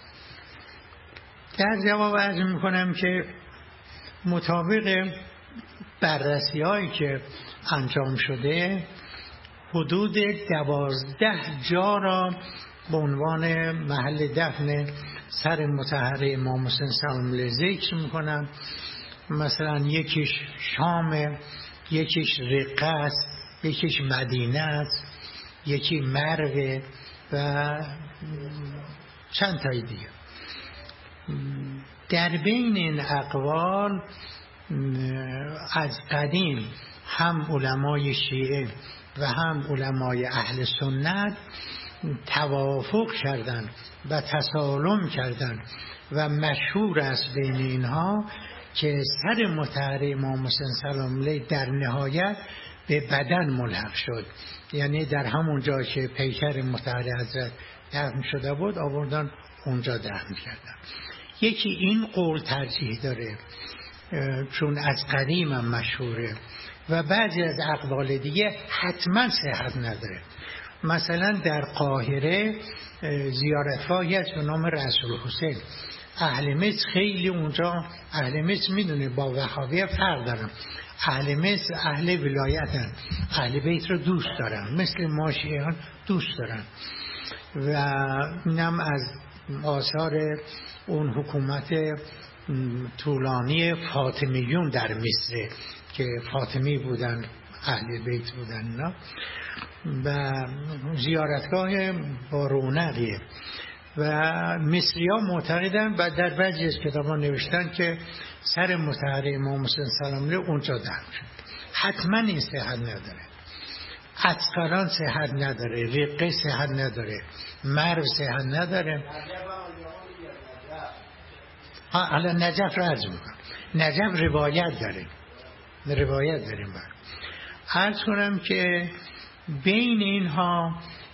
در جواب عرض میکنم که مطابق بررسی هایی که انجام شده حدود دوازده جا را به عنوان محل دفن سر مطهر امام حسین سلام علیه ذکر میکنم. مثلا یکیش شام، یکیش رقه است، یکیش مدینه است، یکی مروه و چند تای دیگه. در بین این اقوال از قدیم هم علمای شیعه و هم علمای اهل سنت توافق کردن و تسالم کردن و مشهور است بین اینها که سر مطهر امام حسین سلام علیه در نهایت به بدن ملحق شد، یعنی در همون جا که پیکر مطهر حضرت دفن شده بود آوردن اونجا دفن کردن. یکی این قول ترجیح داره چون از قدیم هم مشهوره و بعضی از اقوال دیگه حتما صحت نداره. مثلا در قاهره زیارتگاهی است به نام رسول حسین. اهل مصر خیلی اونجا، اهل مصر میدونه با وهابیه فرق دارن، اهل مصر اهل ولایتن، اهل بیت رو دوست دارن، مثل ما شیعیان دوست دارن و اینم از آثار اون حکومت طولانی فاطمیون در مصر که فاطمی بودن، اهل بیت بودن نه؟ و زیارتگاه با رونقیه و مصری ها معتقدن و در بعضی از کتاب ها نوشتن که سر مطهر امام حسین سلام علیه اونجا دفن شد. حتما این صحت نداره. اذکاران صحت نداره، رقه صحت نداره، مرو صحت نداره. ها الان نجف را عرض میکنم. نجف روایت داره، روایت داریم بر عرض کنم که بین اینها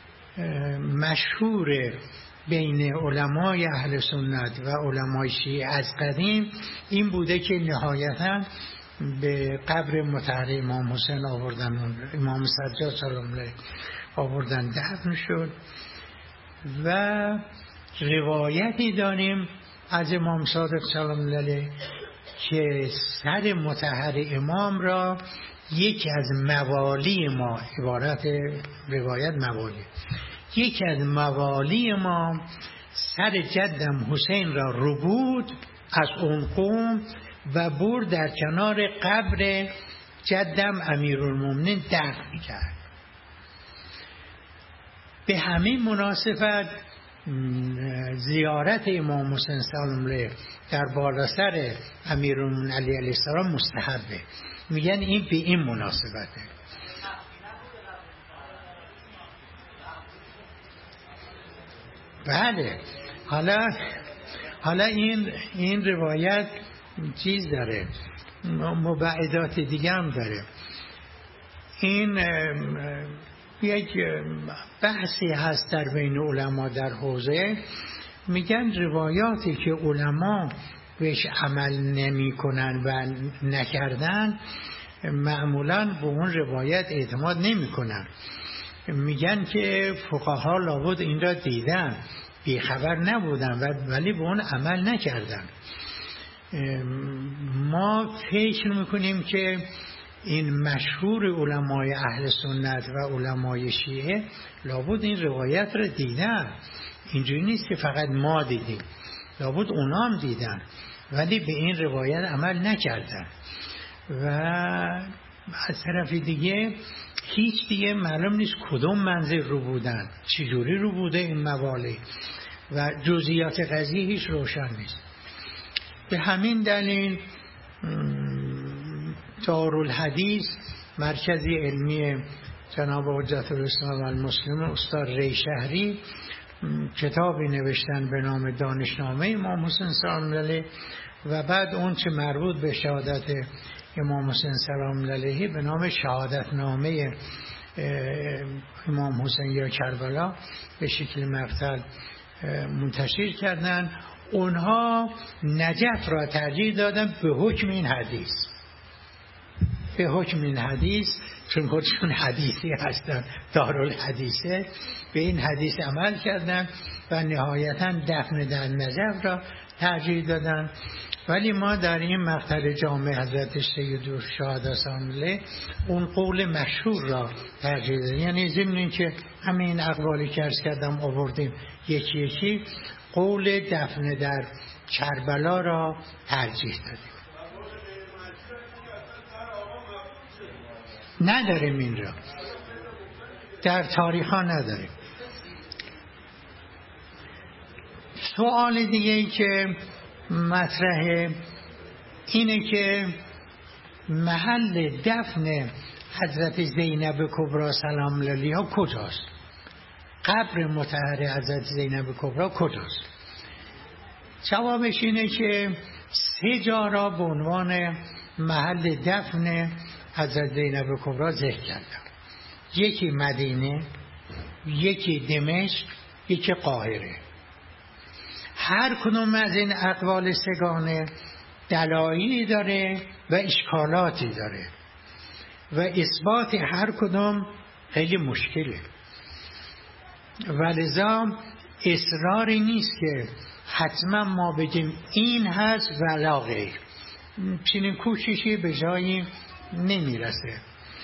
مشهور بین علمای اهل سنت و علمای شیعه از قدیم این بوده که نهایتاً به قبر مطهر امام حسین آوردن، امام سجاد سلام علیه آوردن دفن شد. و روایتی داریم از امام صادق سلام علیه که سر مطهر امام را یکی از موالی ما، عبارت روایت موالی، یکی از موالی ما سر جدم حسین را ربود از اون قوم و برد در کنار قبر جدم امیرالمومنین دفن کرد. به همین مناسبت زیارت امام حسین سلام علیه در بالا سر امیرالمومنین علی علیه السلام مستحبه. میگن این به این مناسبته. بله. حالا حالا این این روایت چیز داره، مبعدات دیگه هم داره. این یک بحثی هست در بین علما در حوزه، میگن روایاتی که علما بهش عمل نمی کنن و نکردن معمولا به اون روایت اعتماد نمی کنن. میگن که فقها لابد این را دیدن، بیخبر نبودن ولی به اون عمل نکردن. ما فکر میکنیم که این مشهور علمای اهل سنت و علمای شیعه لابد این روایت را دیدن. اینجوری نیست که فقط ما دیدیم، لابد اونا هم دیدن ولی به این روایت عمل نکردن. و از طرف دیگه هیچ دیگه معلوم نیست کدوم منزل رو بودن، چجوری رو بوده این موالی و جزئیات قضیه هیچ روشن نیست. به همین دلیل دارالحدیث، مرکزی علمی جناب حجت الاسلام و المسلمین استاد ری شهری، کتابی نوشتن به نام دانشنامه امام حسین سلام علیه و بعد اون چه مربوط به شهادت امام حسین سلام علیه به نام شهادتنامه امام حسین یا کربلا به شکل مقتل منتشر کردن. اونها نجف را ترجیح دادن به حکم این حدیث، به حکم این حدیث، چون خودشون حدیثی هستن، دارالحدیثه، به این حدیث عمل کردن و نهایتا دفن در نجف را ترجیح دادن. ولی ما در این مقطع جامع حضرت سیدالشهدا سلام علیه اون قول مشهور را ترجیح دادیم، یعنی ضمن این که همین اقوالی که عرض کردم آوردیم یکی یکی قول دفن در کربلا را ترجیح دادیم. نداریم این را در تاریخ ها نداریم. سوال دیگه ای که مطرحه اینه که محل دفن حضرت زینب کبری سلام علیها کجاست؟ قبر مطهر حضرت زینب کبری کجاست؟ جوابش اینه که سه جا را به عنوان محل دفن حضرت زینب کبری ذکر کردم. یکی مدینه، یکی دمشق، یکی قاهره. هر کدوم از این اقوال سگانه دلایلی داره و اشکالاتی داره و اثبات هر کدوم خیلی مشکله و لذا اصراری نیست که حتما ما بگیم این هست ولا غیر. چنین کوششی به جایی نمیرسه.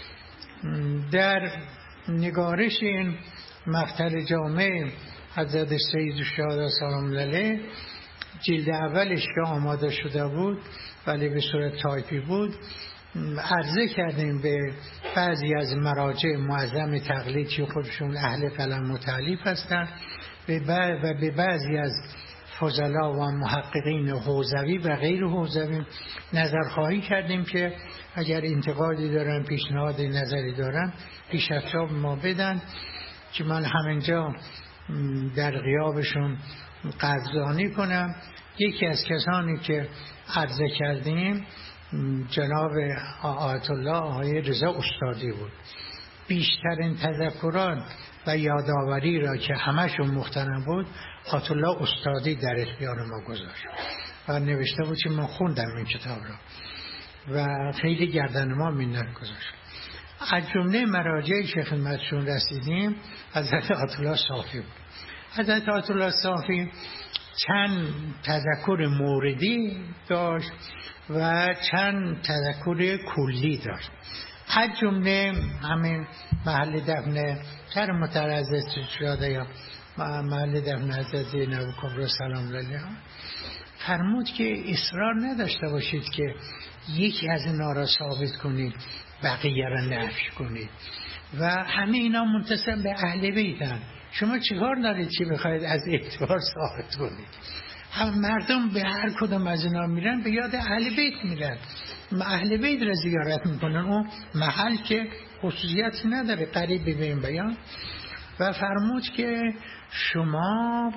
در نگارش این مقطع جامع حضرت سیدالشهدا سلام علیه جلد اولش که آماده شده بود ولی به صورت تایپی بود، عرضه کردیم به بعضی از مراجع معظم تقلید که خودشون اهل قلم و تالیف هستن و به بعضی از فضلا و محققین حوزوی و غیر حوزوی نظرخواهی کردیم که اگر انتقادی دارن، پیشنهاد نظری دارن، پیش از ما بدن که من همینجا در غیابشون قدردانی کنم. یکی از کسانی که عرضه کردیم جناب آیت الله آقای رضا استادی بود. بیشترین تذکرات و یادآوری را که همشون محترم بود آیت الله استادی در اختیار ما گذاشت و نوشته بود که من خوندم این کتاب را و خیلی گردن ما منت گذاشت. از جمله مراجعی که خدمتشون رسیدیم حضرت آیت الله صافی بود. حضرت آیت الله صافی چند تذکر موردی داشت و چند تذکر کلی داشت. از جمله همین محل دفن سر متعرض شده یا محل دفن حضرت زینب کبری سلام علیها فرمود که اصرار نداشته باشید که یکی از اینا را ثابت کنید بقیه را نفی کنید و همه اینا منتسب به اهل بیتن، شما چیکار دارید که بخواید از اعتبار ساقط کنید؟ هم مردم به هر کدوم از اینا میرن به یاد اهل بیت میرن، اهل بیت را زیارت میکنن، اون محل که خصوصیت نداره قریب به این بیان. و فرمود که شما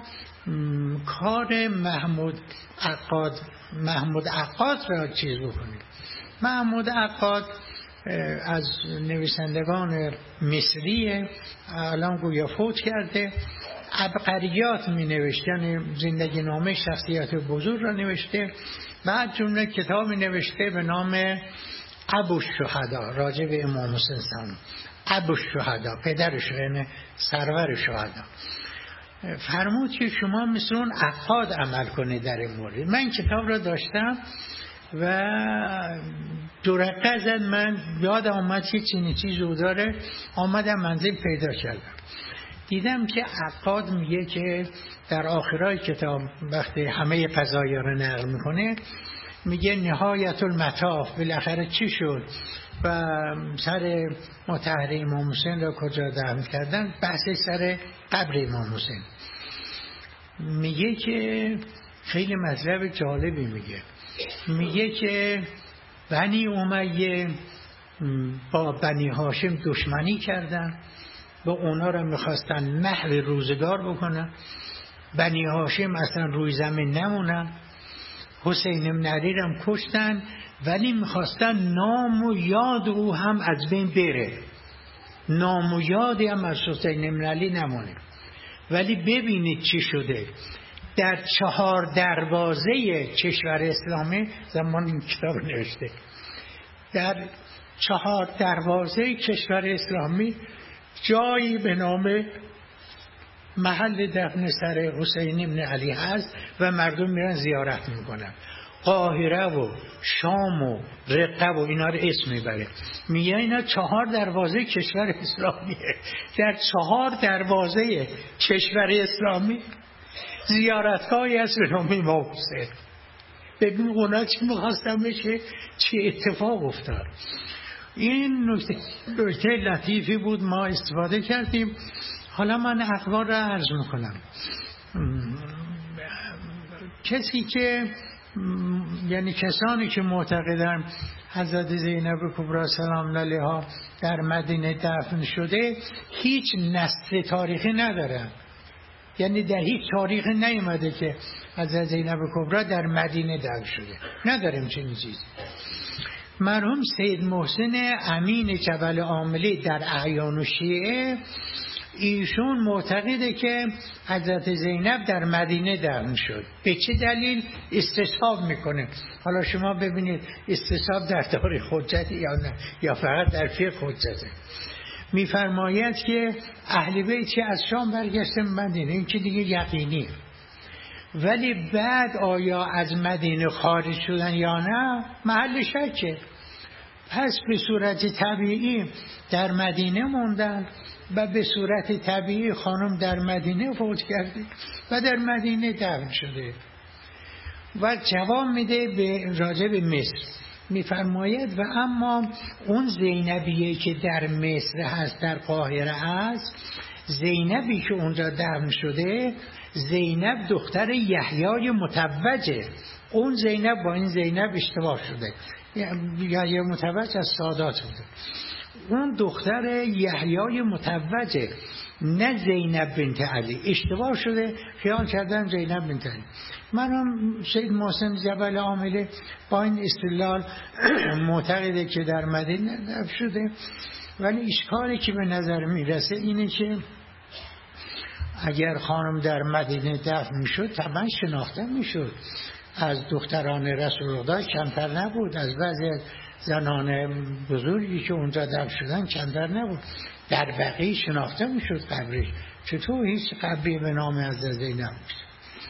کار محمود عقاد محمود عقاد را چیز بکنید. محمود عقاد از نویسندگان مصریه، الان گویا فوت کرده. عبقریات می نوشته، یعنی زندگی نامه شخصیت بزرگ را نوشته. بعد جمله کتابی نوشته به نام ابوالشهدا راجع به امام حسین سام. ابوالشهدا پدرش، یعنی سرور شهدا. فرمود که شما مثل اون عقاد عمل کنید در این مورد. من کتاب را داشتم و دورقه زد، من یاد آمد که چنین چیزی داره، آمدم منزل پیدا کردم، دیدم که عقاد میگه که در آخرای کتاب وقتی همه قضایا رو نقل میکنه میگه نهایت المطاف، بالاخره چی شد و سر مطهر امام حسین را کجا دفن کردن؟ بحث سر قبر امام حسین. میگه که خیلی مطلب جالبی میگه، میگه که بنی امیه با بنی هاشم دشمنی کردن، با اونا را میخواستن محو روزگار بکنن، بنی هاشم اصلا روی زمین نمونن، حسین بن علی را کشتن، ولی میخواستن نام و یاد او هم از بین بره، نام و یادی هم از حسین بن علی نمونه. ولی ببینید چی شده در چهار دروازه کشور اسلامی، زمان این کتاب نوشته، در چهار دروازه کشور اسلامی جایی به نام محل دفن سر حسین بن علی هست و مردم میرن زیارت میکنن. قاهره و شام و رقه و اینا رو اسم میبره، میگه اینا چهار دروازه کشور اسلامیه. در چهار دروازه کشور اسلامی زیارتگاهی هست به نام امام حسین. ببین اونا چی میخواستن بشه، چه اتفاق افتاد. این نکته نکته لطیفی بود، ما استفاده کردیم. حالا من اخبار را عرض میکنم. کسی که یعنی کسانی که معتقدن حضرت زینب کبری سلام علیها در مدینه دفن شده هیچ نص تاریخی ندارن، یعنی در هیچ تاریخی نیومده که حضرت زینب کبری در مدینه دفن شده، نداریم چنین چیزی. مرحوم سید محسن امین جبل عاملی در اعیان و شیعه، ایشون معتقده که حضرت زینب در مدینه دفن شد. به چه دلیل؟ استصحاب میکنه. حالا شما ببینید استصحاب در تاریخ حجت یا نه، یا فقط در فقه حجته. میفرماید که اهل بیت که از شام برگشتن مدینه، این که دیگه یقینیه، ولی بعد آیا از مدینه خارج شدن یا نه محل شکه. پس به صورت طبیعی در مدینه موندن و به صورت طبیعی خانم در مدینه فوت کرده و در مدینه دفن شده. و جواب میده به راجع به مصر، میفرماید و اما اون زینبیه که در مصر هست، در قاهره هست، زینبی که اونجا دفن شده زینب دختر یحیای متوجه. اون زینب با این زینب اشتباه شده، یحیای متوج از سادات بوده، اون دختر یحیای متوجه، نه زینب بنت علی. اشتباه شده، خیال کردن زینب بنت علی. منم سید محسن جبل عاملی با این استدلال معتقده که در مدینه دفن شده، ولی اشکالی که به نظر میرسه اینه که اگر خانم در مدینه دفن میشد طبعا شناخته میشد، از دختران رسول الله کمتر نبود، از بعضی زنان بزرگی که اونجا دفن شدن کمتر نبود، در بقیه شناخته میشد قبرش. چطور هیچ قبری به نام حضرت زینب میشه؟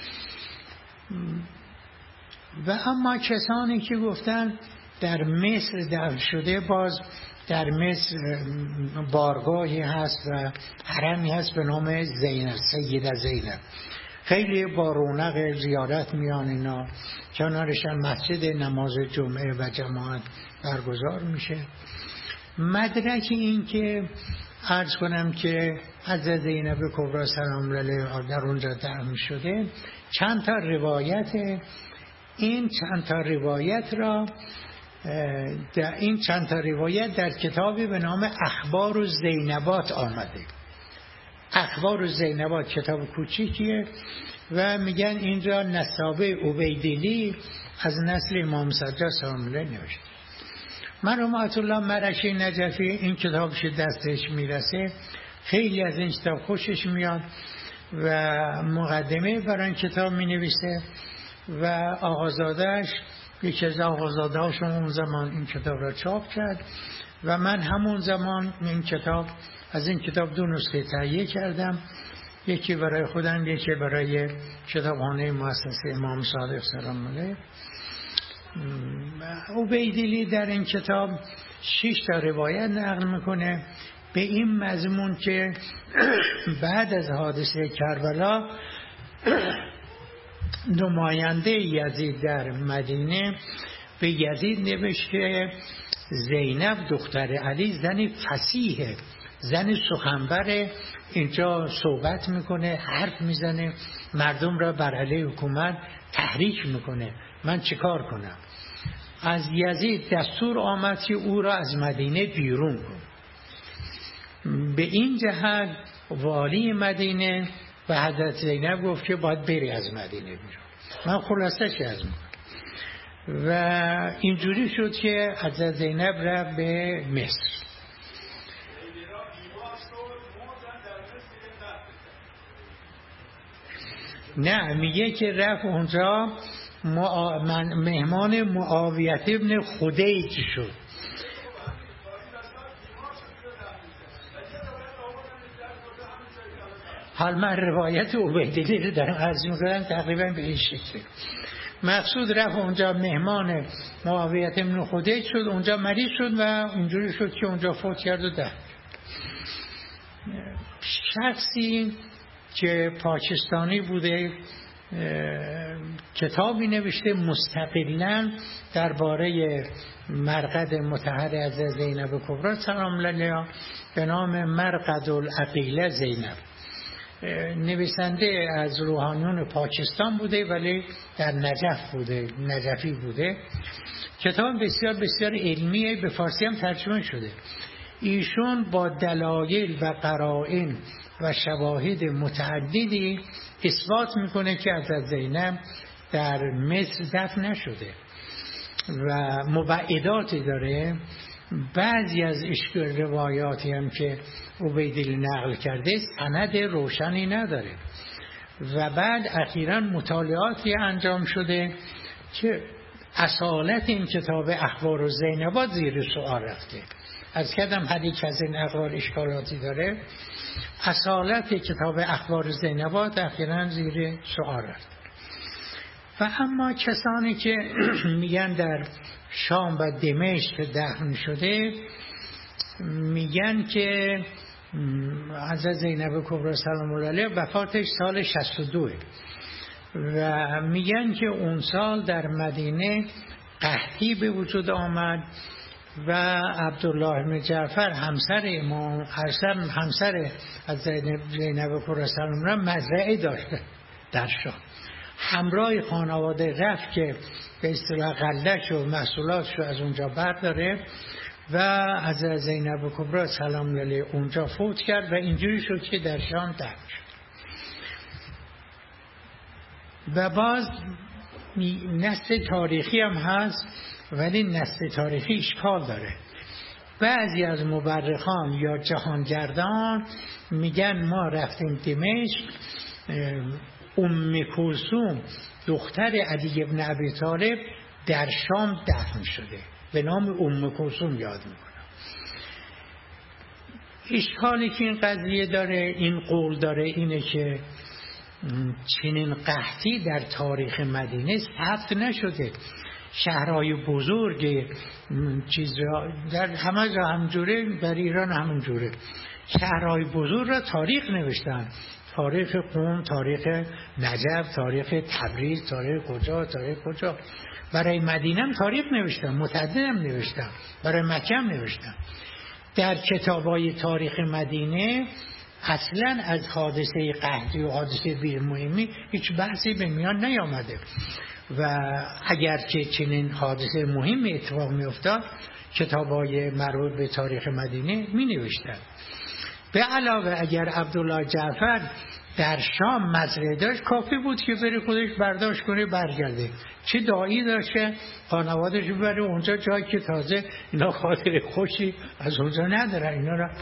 و اما کسانی که گفتن در مصر دفن شده، باز در مصر بارگاهی هست و حرمی هست به نام زینب، سیده زینب، خیلی با رونق زیارت میان اینا، کنارش هم مسجد نماز جمعه و جماعت برگزار میشه. مدرک این که عرض کنم که حضرت زینب کبری سلام علیها در اونجا دفن شده چند تا روایت، این چند تا روایت را در این چند تا روایت در کتابی به نام اخبار الزینبات آمده. اخبار الزینبات کتاب کوچیکیه و میگن اینجا نسابه عبیدلی از نسل امام صدرا سلام علیه نوشته. مرحوم آیت الله مرشی نجفی این کتابش دستش میرسه، خیلی از این کتاب خوشش میاد و مقدمه برای این کتاب مینویسه و آقازادهش یکی از آقازاده هاشون اون زمان این کتاب را چاپ کرد و من همون زمان این کتاب از این کتاب دو نسخه تهیه کردم، یکی برای خودم یکی برای کتابخانه مؤسسه امام صادق سلام علیه. عبیدلی در این کتاب شش تا روایت نقل میکنه به این مضمون که بعد از حادثه کربلا نماینده یزید در مدینه به یزید نوشت که زینب دختر علی زنی فصیحه، زنی سخنوره، اینجا صحبت میکنه، حرف میزنه، مردم را بر علیه حکومت تحریک میکنه، من چیکار کنم؟ از یزید دستور آمد که او را از مدینه بیرون کن. به این جهت والی مدینه و حضرت زینب گفت که باید بری از مدینه بیرون. من خلاصش از میکنم و اینجوری شد که حضرت زینب رفت به مصر. نه، میگه که رفت اونجا معا... من... مهمان معاویت ابن خدیج شد. حال من روایت عبیدلی رو دارم عرض میکنم تقریبا به این شکل. مقصود رفت اونجا مهمان معاویت ابن خدیج شد، اونجا مریض شد و اینجوری شد که اونجا فوت کرد و ده. شخصی که پاکستانی بوده کتابی نوشته مستقلاً درباره مرقد مطهر از زینب کبری سلام علیها به نام مرقد العقیله زینب. نویسنده از روحانیون پاکستان بوده ولی در نجف بوده، نجفی بوده. کتاب بسیار بسیار علمیه، به فارسی هم ترجمه شده. ایشون با دلایل و قرائن و شواهد متعددی اثبات میکنه که حضرت زینب در مصر دفن نشده و مبعداتی داره. بعضی از روایاتی هم که عبیدلی نقل کرده سند روشنی نداره و بعد اخیراً مطالعاتی انجام شده که اصالت این کتاب اخبار الزینبات زیر سوال رفته. از کدام هر یک از این اقوال اشکالاتی داره، اصالت کتاب اخبار الزینبات اخیراً زیر سوال رفته. و اما کسانی که میگن در شام و دمشق دفن شده میگن که حضرت زینب کبری سلام الله علیها وفاتش سال شصت و دو و میگن که اون سال در مدینه قحطی به وجود آمد و عبدالله بن جعفر همسر امام حسن همسر حضرت زینب کبری سلام الله مزرعه داشته در شام. همراه خانواده رفت که به اصطلاح غله‌ش و محصولاتش رو از اونجا برداره و حضرت زینب کبری سلام علیها اونجا فوت کرد و اینجوری شد که در شام دفن شد. و باز نسل تاریخی هم هست ولی نسل تاریخی اشکال داره. بعضی از مورخان یا جهانگردان میگن ما رفتیم دمشق، ام کلثوم دختر علی ابن ابی طالب در شام دفن شده، به نام ام کلثوم یاد میکنم. اشکالی که این قضیه داره، این قول داره اینه که چنین قحطی در تاریخ مدینه ثبت نشده. شهرهای بزرگ چیز در همه جا همجوره، در ایران همونجوره. شهرهای بزرگ را تاریخ نوشتن، تاریخ قم، تاریخ نجف، تاریخ تبریز، تاریخ کجا، تاریخ کجا. برای مدینه هم تاریخ نوشتن، متعدد هم نوشتن، برای مکه هم نوشتن. در کتابای تاریخ مدینه اصلا از حادثه قحطی و حادثه بیر مهمی هیچ بحثی به میان نیامده و اگرچه چنین حادثه مهمی اتفاق می افتاد کتابای مربوط به تاریخ مدینه می نوشتن. به علاوه اگر عبدالله جعفر در شام مزرعه داشت کافی بود که بره خودش برداشت کنه برگرده، چه داعی داشته خانوادش بره اونجا، جایی که تازه اینا خاطر خوشی از اونجا ندارن اینا را.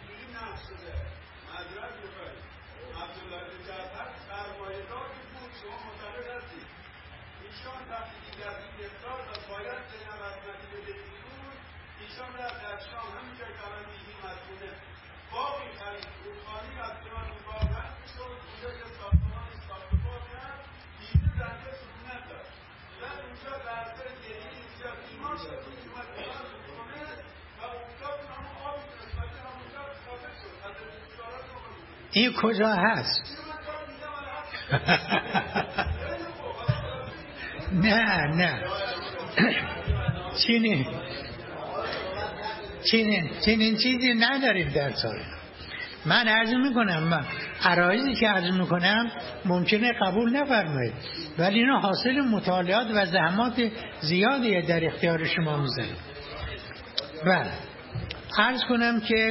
این کجا هست؟ نه نه چنین چنین چنین چیزی نداریم در تاریخ. من عرض میکنم، من عرایضی که عرض میکنم ممکنه قبول نفرمایید ولی اینا حاصل مطالعات و زحمات زیادی در اختیار شما میذارم. بله عرض کنم که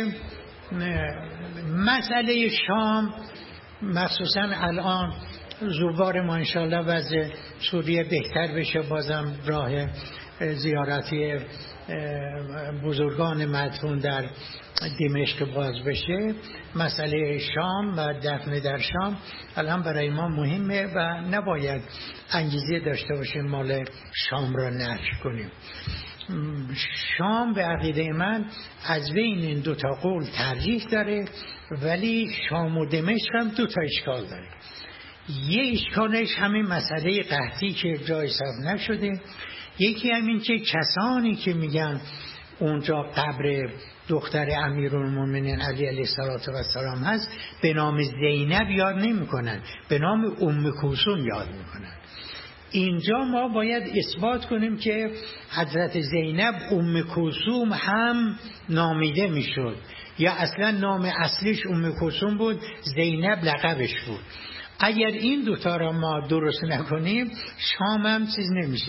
مسئله شام مخصوصا الان زوار ما انشاءالله وضع سوریه بهتر بشه، بازم راه زیارتی بزرگان مدفون در دمشق باز بشه، مسئله شام و دفن در شام الان برای ما مهمه و نباید انگیزه داشته باشیم مال شام را نفی کنیم. شام به عقیده من از بین این دو تا قول ترجیح داره، ولی شام و دمشق هم دو تا اشکال داره. یه اشکالش همین مسئله قحطی که جای حساب نشده، یکی همین که کسانی که میگن اونجا قبر دختر امیرالمومنین علی علیه السلام هست به نام زینب یاد نمی کنن، به نام ام کلثوم یاد میکنن. اینجا ما باید اثبات کنیم که حضرت زینب ام کلثوم هم نامیده میشد یا اصلا نام اصلیش ام کلثوم بود، زینب لقبش بود. اگر این دوتا را ما درست نکنیم شام هم چیز نمیشه.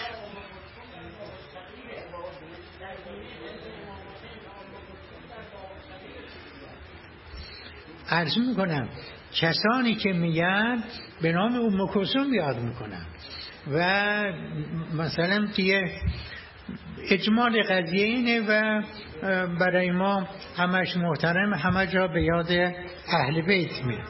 عرض میکنم کسانی که میگن به نام ام کلثوم یاد میکنن و مثلا دیگه اجمال قضیه اینه و برای ما همش محترم، همه جا به یاد اهل بیت میره.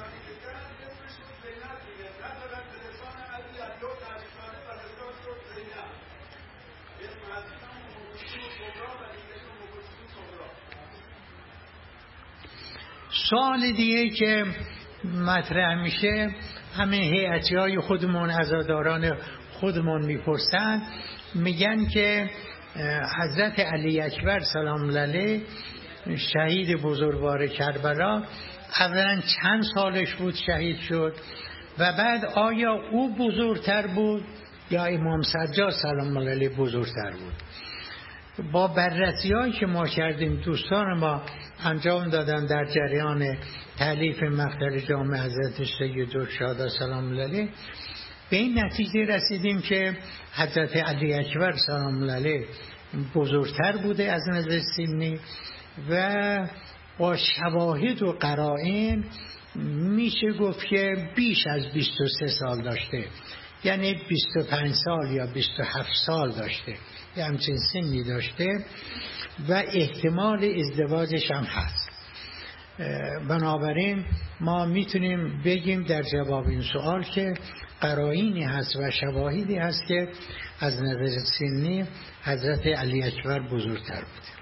سوال دیگه که مطرح میشه همه هیئتی های خودمون عزاداران خودمون میپرسن، میگن که حضرت علی اکبر سلام الله علیه شهید بزرگوار کربلا اولا چند سالش بود شهید شد و بعد آیا او بزرگتر بود یا امام سجاد سلام الله علیه بزرگتر بود؟ با بررسی هایی که ما کردیم دوستان ما انجام دادن در جریان تالیف مقتل جامع حضرت سیدالشهدا سلام الله علیه به این نتیجه رسیدیم که حضرت علی اکبر سلام الله علیه بزرگتر بوده از نظر سنی و با شواهد و قرائن میشه گفت که بیش از بیست و سه سال داشته، یعنی بیست و پنج سال یا بیست و هفت سال داشته، یه همچین سنی داشته و احتمال ازدواجش هم هست. بنابراین ما میتونیم بگیم در جواب این سوال که قرائنی هست و شواهدی هست که از نظر سنی حضرت علی اکبر بزرگتر بوده.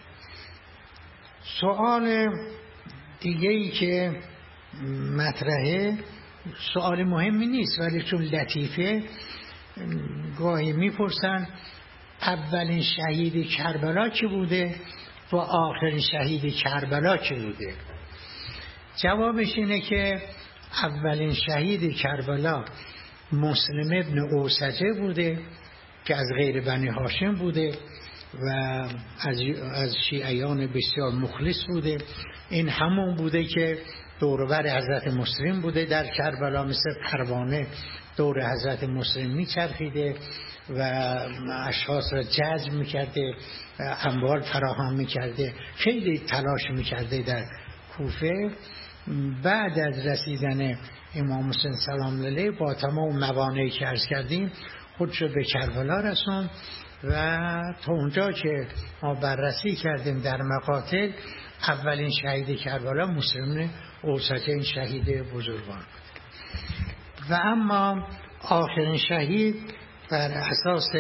سوال دیگه ای که مطرحه سوال مهمی نیست ولی چون لطیفه گاهی میپرسن اولین شهید کربلا کی بوده و آخرین شهید کربلا کی بوده؟ جوابش اینه که اولین شهید کربلا مسلم ابن اوسجه بوده که از غیر بنی هاشم بوده و از از شیعیان بسیار مخلص بوده. این همون بوده که دوربر حضرت مسلم بوده در کربلا، مثل پروانه دور حضرت مسلم میچرخیده و اشخاص را جذب میکرده، اموال فراهم میکرده، خیلی تلاش میکرده در کوفه. بعد از رسیدن امام حسین سلام علیه با تمام موانعی که عرض کردیم خودش به کربلا رسوند و تا اونجا که ما بررسی کردیم در مقاتل، اولین شهید کربلا مسلم اوسطین شهید بزرگوار بود. و اما آخرین شهید بر اساس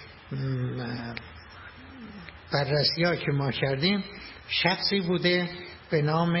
بررسی ها که ما کردیم شخصی بوده به نام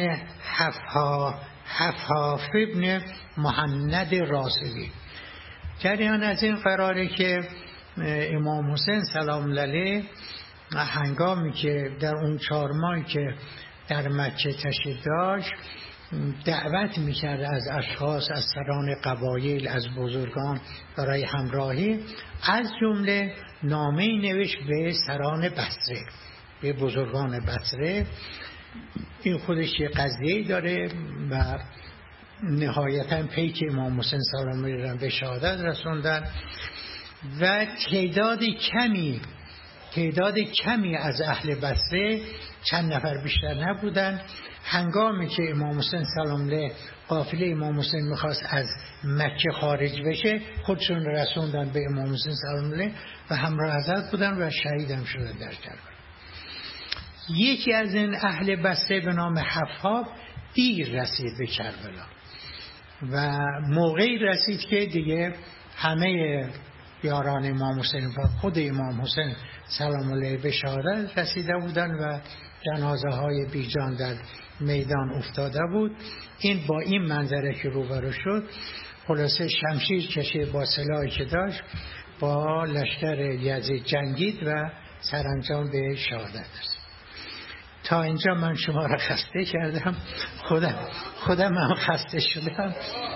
حفاف ابن مهند راسبی. جریان از این قراره که امام حسین سلام علیه هنگامی که در اون چهار ماهی که در مکه تشریف داشت دعوت میکرد از اشخاص، از سران قبایل، از بزرگان برای همراهی، از جمله نامه‌ای نوشت به سران بصره، به بزرگان بصره. این خودش یه قضیه داره و نهایتا پیک امام حسین سلام علیه را به شهادت رسوندن و تعداد کمی تعداد کمی از اهل بصره، چند نفر بیشتر نبودن، هنگامی که امام حسین سلام علیه قافله امام حسین میخواست از مکه خارج بشه خودشون رسوندن به امام حسین سلام علیه و همراه حضرت بودن و شهید هم شدن در کربلا. یکی از این اهل بصره به نام حفاف دیر رسید به کربلا و موقعی رسید که دیگه همه یاران امام حسین و خود امام حسین سلام علیه به شهادت رسیده بودن و جنازه های بیجان در میدان افتاده بود. این با این منظره که روبرو شد خلاصه شمشیر کشید، با سلاحی که داشت با لشکر یزید جنگید و سرانجام به شهادت رسید. تا اینجا من شما را خسته کردم، خودم خودم هم خسته شدم.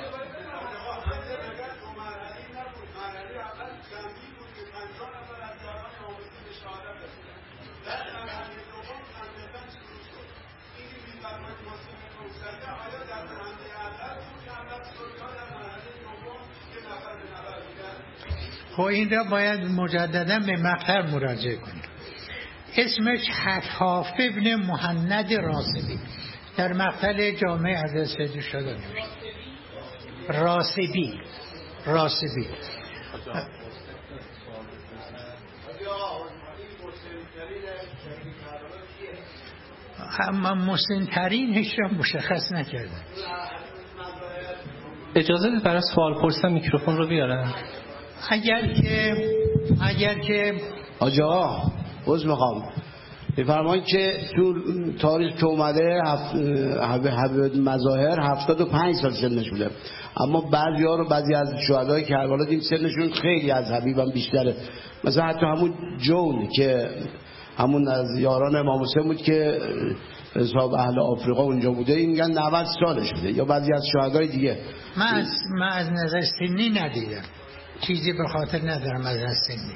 خب این را باید مجددا به مقطع مراجعه کنیم. اسمش حفاف ابن مهند راسبی، در مقتل جامعه حضرت سید شده نوشته راسبی راسبی اما مسن ترینش را مشخص نکردن. اجازه بدید برای سوال پرسیدن میکروفون رو بیارن. اگر که اگر که آجا عذر میخوام بفرمایید که تو تاریخ که اومده هفت مظاهر هفتاد و پنج سال سنش بوده، اما بعضی ها رو بعضی از شهدای کربلا دیم سنشون خیلی از حبیب هم بیشتره. مثلا حتی همون جون که همون از یاران امام حسین بود که حساب اهل آفریقا اونجا بوده، این میگن نود سالش بوده، یا بعضی از شهدای دیگه. من از, من از نظر سنی ندیدم، چیزی به خاطر ندارم از نظر سنی.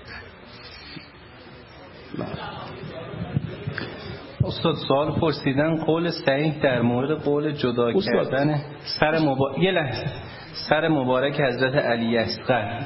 استاد سوال پرسیدن قول صحیح در مورد قول جدا کردن سر مبارک یه لحظه سر مبارک حضرت علی اصغر،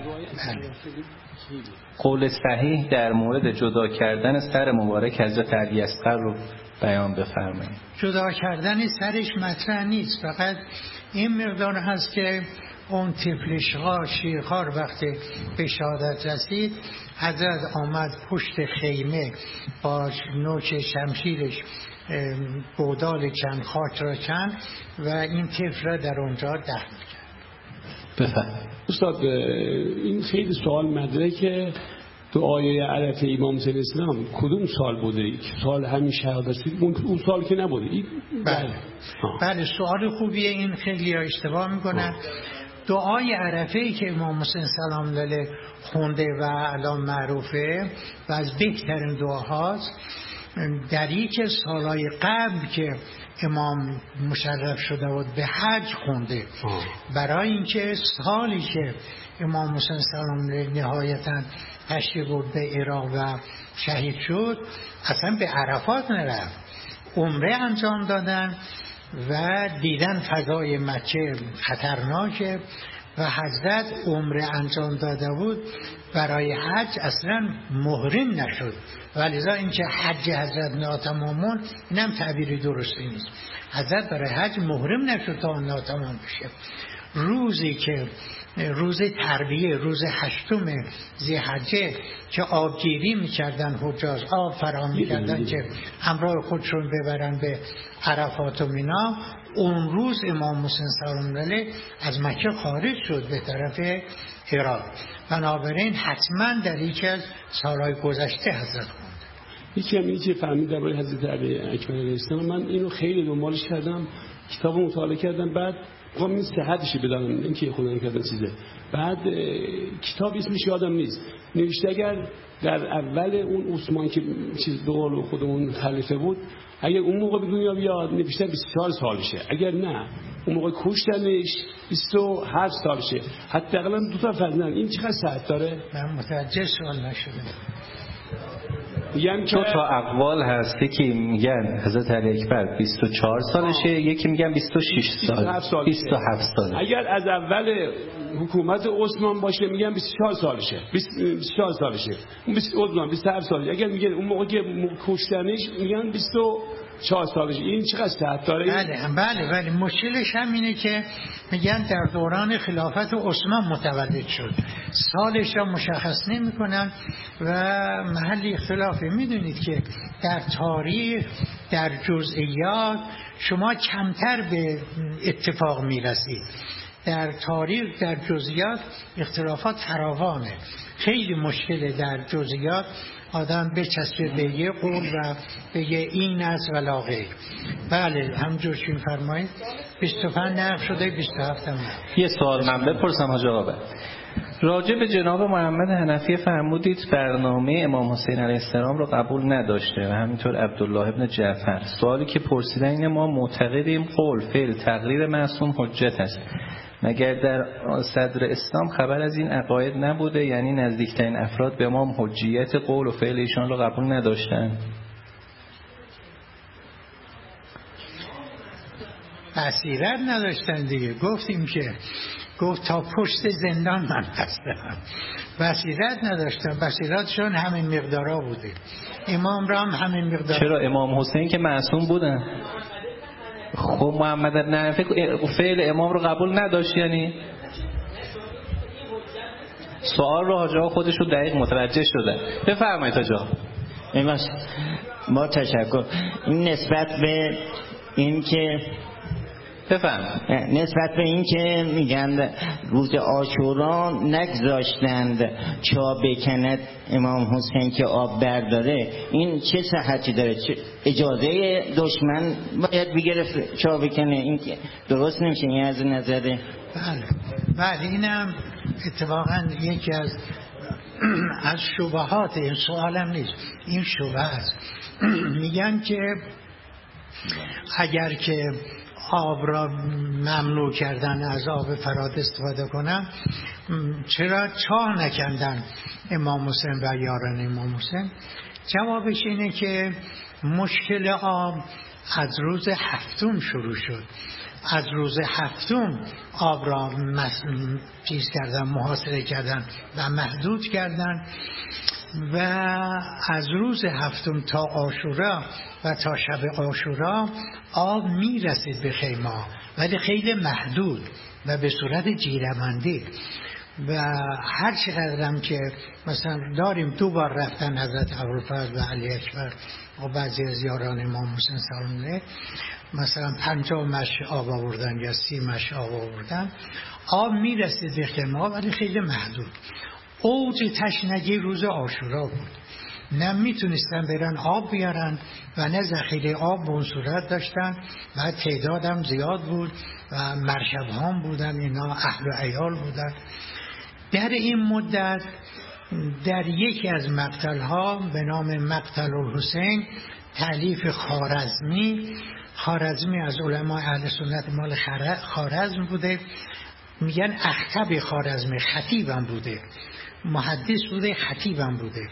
قول صحیح در مورد جدا کردن سر مبارک حضرت علی اصغر رو بیان بفرمایید. جدا کردن سرش مطرح نیست، فقط این مقدار هست که اون تفلشها شیرخوار وقتی به شهادت رسید حضرت آمد پشت خیمه با نوک شمشیرش بودال چند خاک را چند و این طفل را در اونجا دفن کرد. بفرمایید. استاد این خیلی سوال مدره که دعای عرفه امام حسین اسلام کدوم سال بوده؟ سال همین شهادت اون سال که نبوده؟ بله بله سوال خوبیه. این خیلی اشتباه میکنن. دعای عرفه‌ای که امام حسین سلام علیه خونده و الان معروفه و از بهترین دعاهاست، در یک سالهای قبل که امام مشرف شده بود به حج خونده، برای اینکه سالی که امام حسین سلام علیه نهایتاً تشریف برد به عراق و شهید شد اصلا به عرفات نرفت، عمره انجام دادن و دیدن فضای مکه خطرناکه و حضرت عمره انجام داده بود، برای حج اصلا محرم نشد، ولذا اینکه حج حضرت ناتمامون اینم تعبیری درستی نیست. حضرت برای حج محرم نشد تا ناتمام بشه. روزی که روز تربیه، روز هشتم ذی‌حجه که آبگیری میکردن حجاج، آب فراهم میکردن که همراه خودشون ببرن به عرفات و مینا، اون روز امام حسین سلام علیه از مکه خارج شد به طرف عراق. بنابراین حتما در یکی از سالهای گذشته حضرت خوند. یکی هم اینی که فهمید درباره حضرت علی اکبر علیه السلام، من اینو خیلی دنبالش کردم، کتاب مطالعه کردم، بعد قام این صحتش بدانم، این که خودم کردن چیزه. بعد کتاب اسمش یادم نیست، نوشته اگر در اول اون عثمان که چیز به قول خودمون خلیفه بود، اگر اون موقع به دنیا بیاد نوشته بیست و چهار سالشه، اگر نه اون موقع کشتنش بیست و هفت سالشه، حتی اقلا دو تا فرزند. این چقدر صحت داره؟ من متوجه سوال نشدم. یعنی دو تا اقوال هست، یکی میگن حضرت علی اکبر بیست و چهار سالشه، یکی میگن بیست و شش سال، بیست و هفت سال. اگر از اول حکومت عثمان باشه میگن بیست و چهار سالشه، بیست و چهار سالشه، اون عثمان بیست و هفت سالشه. اگر میگن اون موقع که کشتنش میگن بیست و چهار سالشه. این چقدر صحت داره؟ بله بله بله. مشکلش هم اینه که میگن در دوران خلافت عثمان متولد شد، سالش را مشخص نمی کنن و محل اختلافه. میدونید که در تاریخ، در جزئیات شما کمتر به اتفاق میرسید. در تاریخ، در جزئیات اختلافات فراوانه، خیلی مشکله در جزئیات آدم بچسبه به یه قول و به یه این است و لا غیر. بله همجور که فرمایید بیست و پنج نقل شده، بیست و هفت هم نقل. یه سوال من بپرسم حاج آقا، راجع به جناب محمد حنفی فرمودید برنامه امام حسین علیه السلام رو قبول نداشته و همینطور عبدالله ابن جعفر. سوالی که پرسیدن اینه ما معتقدیم قول، فعل، تقریر معصوم حجت است، مگر در صدر اسلام خبر از این عقاید نبوده؟ یعنی نزدیکترین افراد به امام حجیت قول و فعل ایشان رو قبول نداشتن؟ بصیرت نداشتن دیگه. گفتیم که گفت تا پشت زندان من هستم. بصیرت نداشتن، بصیرتشون همین مقدارا بوده. امام را هم همین مقدار. چرا امام حسین که معصوم بودن؟ خب محمد بن حنفی فعل امام رو قبول نداشت. یعنی سوال رو حاجا خودش رو دقیق متوجه شده. بفرمایید حاجا. ما تشکر. این نسبت به این که بفهم نسبت به این که میگن روز عاشورا نگذاشتند چا بکند امام حسین که آب برداره، این چه صحتی داره؟ اجازه دشمن باید بگرفت چا بکنه؟ این درست نمیشه. این از نظر بله بله اینم اتفاقا یکی از از شبهات این سوالم نیست، این شبه است. میگن که اگر که آب را ممنوع کردن از آب فرات استفاده کنن، چرا چاه نکندن امام حسین و یاران امام حسین؟ جوابش اینه که مشکل آب از روز هفتم شروع شد. از روز هفتم آب را چیز کردن، محاصره کردن و محدود کردن و از روز هفتم تا عاشورا و تا شب عاشورا آب میرسید به خیمه، ولی خیلی محدود و به صورت جیره‌بندی. و هر چقدرم که مثلا داریم دو بار رفتن حضرت ابوالفضل و علی اکبر و بعضی از یاران امام حسین سلام علیه، مثلا پنجاه مشت آب آوردن یا سی مشت آب آوردن، آب میرسید به خیمه ولی خیلی محدود. اوج تشنگی روز عاشورا بود، نه میتونستن برن آب بیارن و نه ذخیره آب به اون صورت داشتن و تعدادم زیاد بود و مرکب هم بودن، اینا اهل و عیال بودن. در این مدت در یکی از مقتل ها به نام مقتل الحسین تألیف خوارزمی، خوارزمی از علمای اهل سنت مال خوارزم بوده، میگن اخطب خوارزمی، خطیبم بوده، محدث بوده، خطیبم بوده،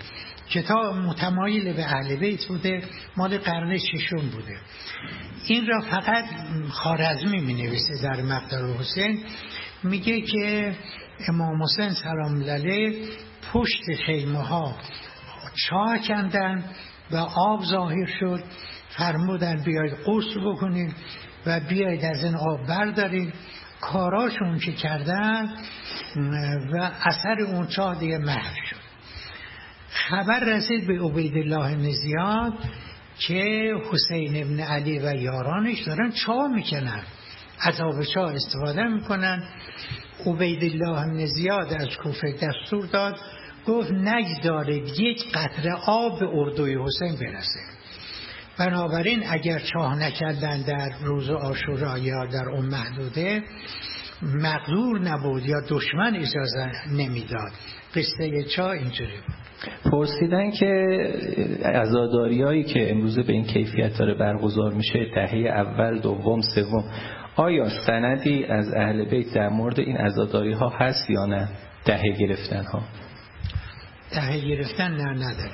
کتاب متمایل به اهل بیت بوده، مال قرن ششم بوده. این را فقط خوارزمی می نویسه در مقتل حسین. میگه که امام حسین سلام علیه پشت خیمه ها چاه کندن و آب ظاهر شد، فرمودن بیاید غسل بکنید و بیاید از این آب بردارید. کاراشون که کردن و اثر اون چاه دیگه محو شد. خبر رسید به عبیدالله بن زیاد که حسین ابن علی و یارانش دارن چاه میکنن، از آب چاه استفاده میکنن. عبیدالله بن زیاد از کوفه دستور داد، گفت نگذارید یک قطره آب به اردوی حسین برسه. بنابراین اگر چاه نکردن در روز عاشورا یا در اون محدوده، مقدور نبود یا دشمن اجازه نمیداد. قصه چاه اینجوری بود. پرسیدن که عزاداری هایی که امروز به این کیفیت داره برگزار میشه، دهه اول، دوم، سوم، آیا سندی از اهل بیت در مورد این عزاداری ها هست یا نه؟ دهه گرفتن ها دهه گرفتن نه نداره.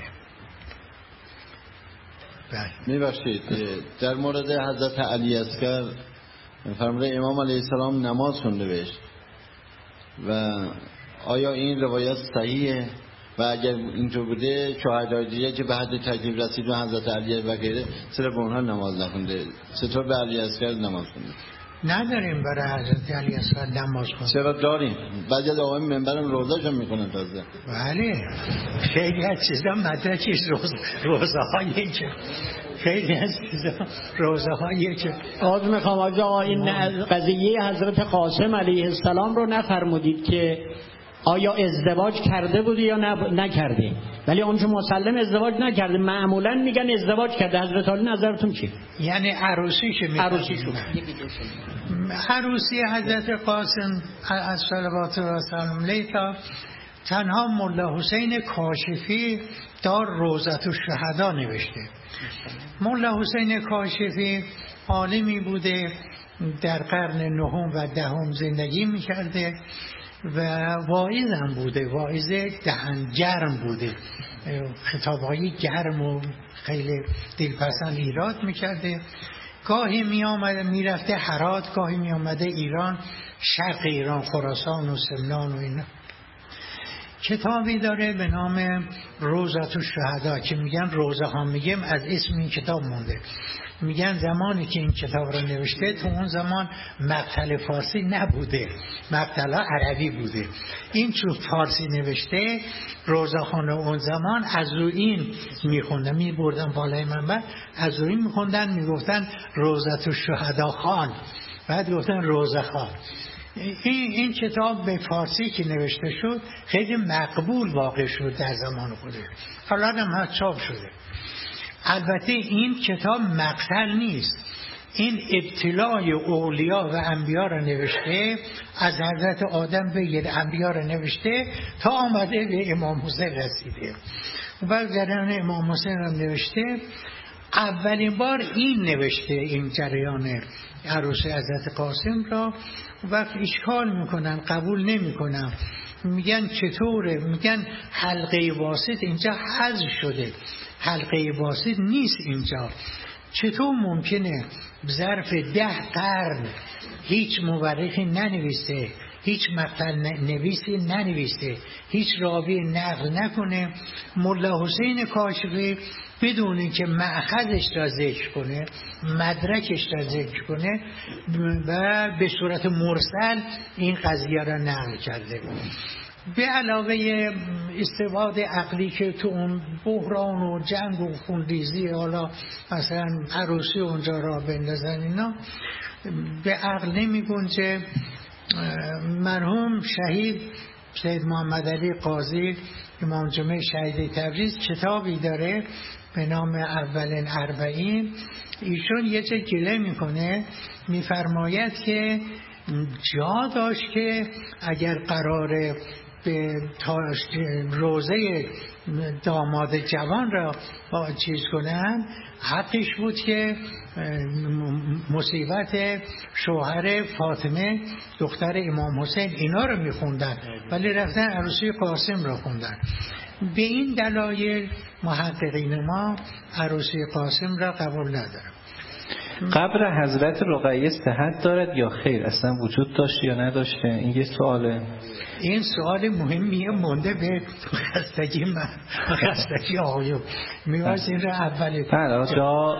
میبخشید در مورد حضرت علی اصغر فرموده امام علیه السلام نماز خونده بهش و آیا این روایت صحیحه؟ و اگر اینطور بوده شهدای دیگه که به حد تکلیف رسید و حضرت علی و غیره چرا به اونها نماز نخونده؟ چطور به علی اصغر نماز خونده؟ نداریم برای حضرت علی اصغر نماز خونده. چرا داریم؟ بعضی از آقایون منبرم روزه‌شون میکنن تازه. بله خیلی از چیزا مدرکش روز روزه هایی که خیلی از چیزا روزه هایی که آز میخوام آقا این قضیه حضرت قاسم علیه السلام رو نفرمودید که آیا ازدواج کرده بودی یا نکرده، ولی اونجا مسلم ازدواج نکرده، معمولا میگن ازدواج کرده. حضرت علی نظرتون چی؟ یعنی عروسی که میگن عروسی شد. عروسی حضرت قاسم از صلوات و سلام علیه تنها ملا حسین کاشفی دار روزت الشهدا نوشته. ملا حسین کاشفی عالمی بوده، در قرن نهم و دهم زندگی میکرده و واعظ هم بوده، واعظ دهن گرم بوده، خطابهای گرم و خیلی دلپسند ایراد میکرده. گاهی می آمده می رفته هرات، گاهی می آمده ایران، شرق ایران، خراسان و سمنان و اینا. کتابی داره به نام روزت الشهدا که میگن روزه ها، میگم از اسم این کتاب مونده. میگن زمانی که این کتاب رو نوشته تو اون زمان مقتل فارسی نبوده، مقتل عربی بوده. این چون فارسی نوشته روزه خانه اون زمان از رو این میخوندن، میبردن بالای منبر از رو این میخوندن، میگفتن روزت الشهدا خان، بعد گفتن روزه خان. این این کتاب به فارسی که نوشته شد خیلی مقبول واقع شد در زمان خوده، حالا هم چاپ شده. البته این کتاب مقتل نیست، این ابتلای اولیا و انبیا را نوشته، از حضرت آدم به انبیا را نوشته تا آمده به امام حسین رسیده و بعد جریان امام حسین را نوشته. اولین بار این نوشته این جریان عروسی حضرت قاسم را، وقت اشکال میکنن، قبول نمیکنن، میگن چطوره؟ میگن حلقه واسط اینجا حذف شده، حلقه واسط نیست اینجا. چطور ممکنه ظرف ده قرن هیچ مورخی ننویسه، هیچ مقتل نویسی ننویسه، هیچ راوی نقل نکنه، ملا حسین کاشفی بدون اینکه مأخذش را ذکر کنه، مدرکش را ذکر کنه و به صورت مرسل این قضیه را نقل کرده. به علاوه استفاده عقلی که تو اون بحران و جنگ و خونریزی، حالا مثلا عروسی اونجا را بندازن، اینا به عقل نمی گنجه. مرحوم شهید سید محمد علی قاضی امام جمعه شهید تبریز کتابی داره به نام اولین اربعین. ایشون یه چه گله میکنه، میفرماید که جا داشت که اگر قراره به روزه داماد جوان را با چیز کنن، حقش بود که مصیبت شوهر فاطمه دختر امام حسین اینا رو میخوندن، ولی رفتن عروسی قاسم را خوندن. به این دلایل محققین ما عروسی قاسم را قبول ندارم. قبر حضرت رقیه صحت دارد یا خیر؟ اصلا وجود داشت یا نداشته؟ این یه سواله. این سوال مهمیه، مونده به خستگی من خستگی آقایون. می‌خواست این را اولی بله جا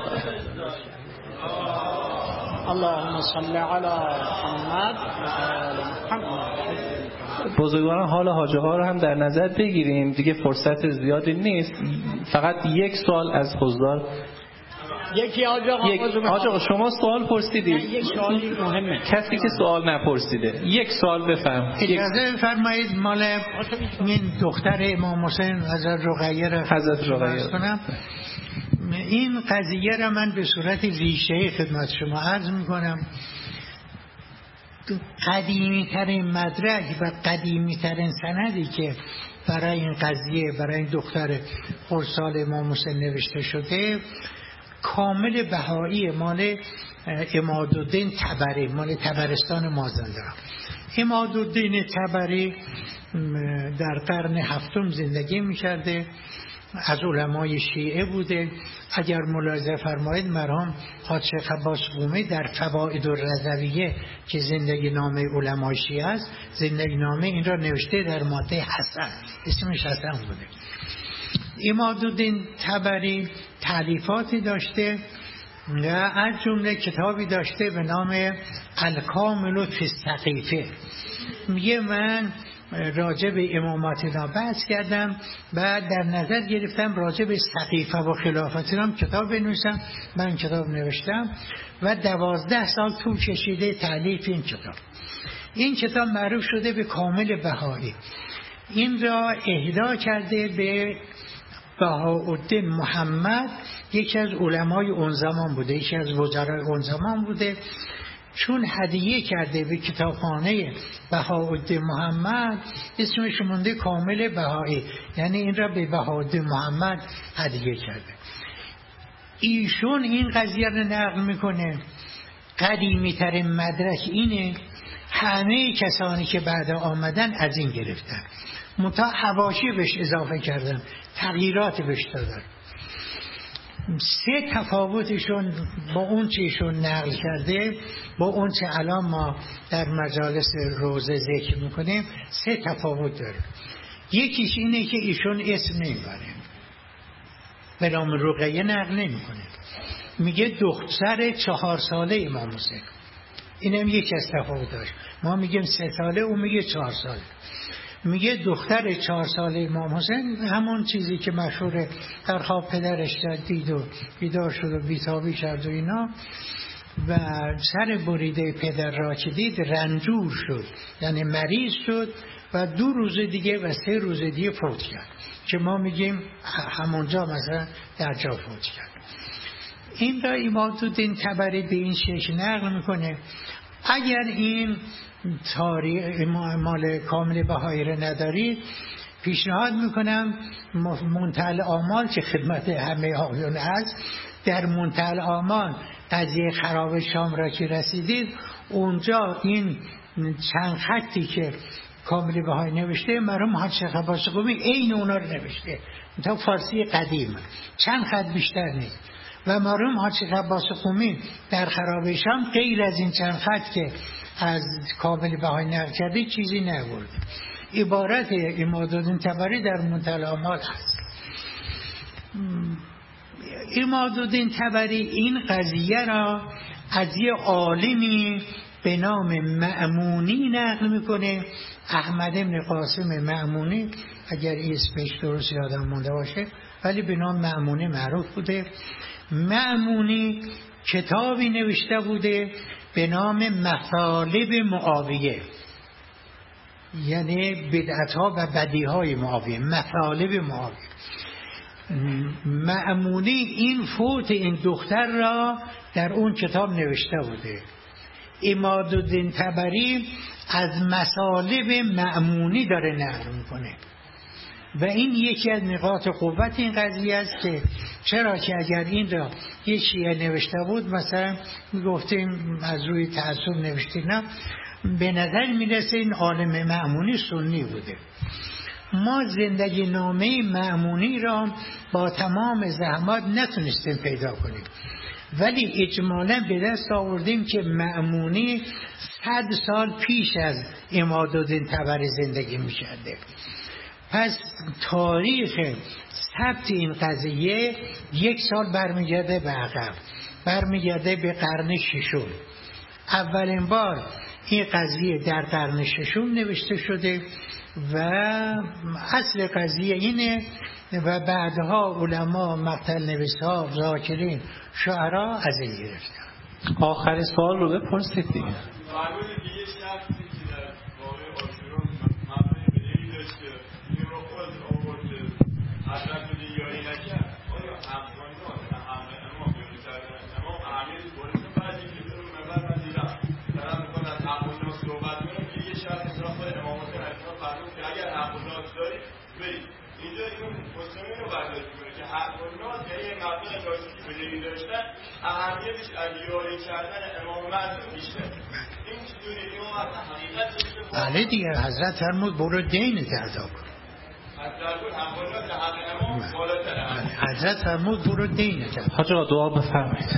اللهم صل علی محمد و آل محمد. بزرگواران حال حاج آقا رو هم در نظر بگیریم دیگه، فرصت زیادی نیست. فقط یک سوال از حضار. یکی حاج آقا یک حاج آقا شما سوال پرسیدید، یک سوالی مهمه. کسی که سوال نپرسیده یک سوال بفرم. اجازه بفرمایید مال این دختر امام حسین حضرت رقیه را حضرت رقیه کنم. این قضیه را من به صورت ریشه خدمت شما عرض میکنم. قدیمی ترین مدرک و قدیمی ترین سندی که برای این قضیه، برای این دختر خردسال امام حسین نوشته شده، کامل بهایی مال عمادالدین طبری، مال طبرستان مازندران. عمادالدین طبری در قرن هفتم زندگی می‌کرده، از علمای شیعه بوده. اگر ملاحظه فرمایید مرحوم حاج شیخ عباس قمی در فوائد الرضویه که زندگی نامه علمای شیعه است، زندگی نامه این را نوشته در ماده حسن، اسمش حسن بوده. عمادالدین طبری تالیفاتی داشته و از جمله کتابی داشته به نام الکامل فی السقیفه. میگه من راجع به امامات اینا بحث کردم، بعد در نظر گرفتم راجع به سقیفه و خلافت اینا کتاب بنویسم. من کتاب نوشتم و دوازده سال طول کشیده تالیف این کتاب. این کتاب معروف شده به کامل بهایی. این را اهدا کرده به بهاءالدین محمد، یکی از علمای اون زمان بوده، یکی از وزرای اون زمان بوده. چون هدیه کرده به کتابخانه بهاءالدین محمد، اسمش مونده کامل بهایی، یعنی این را به بهاءالدین محمد هدیه کرده. ایشون این قضیه رو نقل میکنه. قدیمی ترین مدرک اینه، همه کسانی که بعد آمدن از این گرفتن، متا حواشی بهش اضافه کردن، تغییرات بهش دادن. سه تفاوتشون با اون چه ایشون نقل کرده با اون چه الان ما در مجالس روزه ذکر میکنیم، سه تفاوت داره. یکیش اینه که ایشون اسم نمیبره، به نام رقیه نقل نمیکنه، میگه دختر چهار ساله امام حسین. اینم یکی از تفاوت داشت. ما میگیم سه ساله، اون میگه چهار ساله. میگه دختر چهار ساله امام حسین، همون چیزی که مشهوره در خواب پدرش دید و بیدار شد و بیتابی کرد و اینا، و سر بریده پدر را که دید رنجور شد، یعنی مریض شد و دو روز دیگه و سه روز دیگه فوت کرد، که ما میگیم همونجا مثلا در جا فوت کرد. این را عمادالدین طبری به این شکل نقل میکنه. اگر این تاریخ مال کامل بهایی را ندارید، پیشنهاد میکنم منتهی الاعمال که خدمت همه آقایون هست، در منتهی الاعمال قضیه خراب شام را که رسیدید، اونجا این چند خطی که کامل بهایی نوشته مرحوم حاج شیخ عباس قمی عین اونا رو نوشته، تا فارسی قدیم، چند خط بیشتر نیست. و مرحوم حاج شیخ عباس قمی در خراب شام غیر از این چند خط که از کامل بهایی نقل کرده چیزی نبرد. عبارت عمادالدین طبری در منتهی الاعمال هست. عمادالدین طبری این قضیه را از یه عالمی به نام مأمونی نقل میکنه، احمد بن قاسم مأمونی، اگر اسمش درست یادم مونده باشه، ولی به نام مأمونی معروف بوده. مأمونی کتابی نوشته بوده به نام مطالب معاویه، یعنی بدعت‌ها و بدیهای معاویه، مطالب معاویه. مأمونی این فوت این دختر را در اون کتاب نوشته بوده. عمادالدین طبری از مطالب مأمونی داره نقل میکنه و این یکی از نقاط قوت این قضیه است که چرا که اگر این را یه شیعه نوشته بود، مثلا میگفتیم از روی تعصب نوشته، نه، به نظر میرسه این عالم مأمونی سنی بوده. ما زندگی نامه مأمونی را با تمام زحمات نتونستیم پیدا کنیم، ولی اجمالا به دست آوردیم که مأمونی صد سال پیش از عمادالدین طبری زندگی می‌کرده. پس تاریخ ثبت این قضیه یک سال برمیگرده به عقب، برمیگرده به قرن ششم. اولین بار این قضیه در قرن ششم نوشته شده و اصل قضیه اینه و بعدها علما، مقتل نویس‌ها، ذاکرین، شعرا از این گرفتن. آخرین سوال رو بپرسید دیگه. اهمیتش علیاری کردن امام معصوم بیشتر. این چطوری اینو اصلا حقیقت بله دیگه، حضرت فرمود برو دینت ادا کن. حضرت فرمود برو دینت ادا کن. حاج آقا دعا بفرمایید.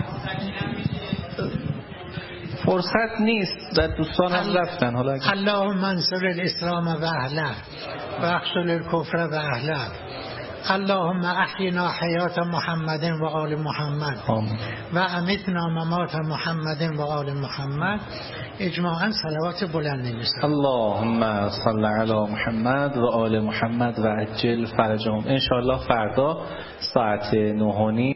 فرصت نیست، در دوستان هم رفتن. حالا اللهم انصر الاسلام و اهله و اخذل الکفر و اهله. اللهم احینا حیات محمد و آل محمد و امیتنا ممات محمد و آل محمد. اجماعا صلوات بلند نمی‌سازیم. اللهم صل علی محمد و آل محمد و عجل فرجهم. ان شاء الله فردا ساعت نه و نیم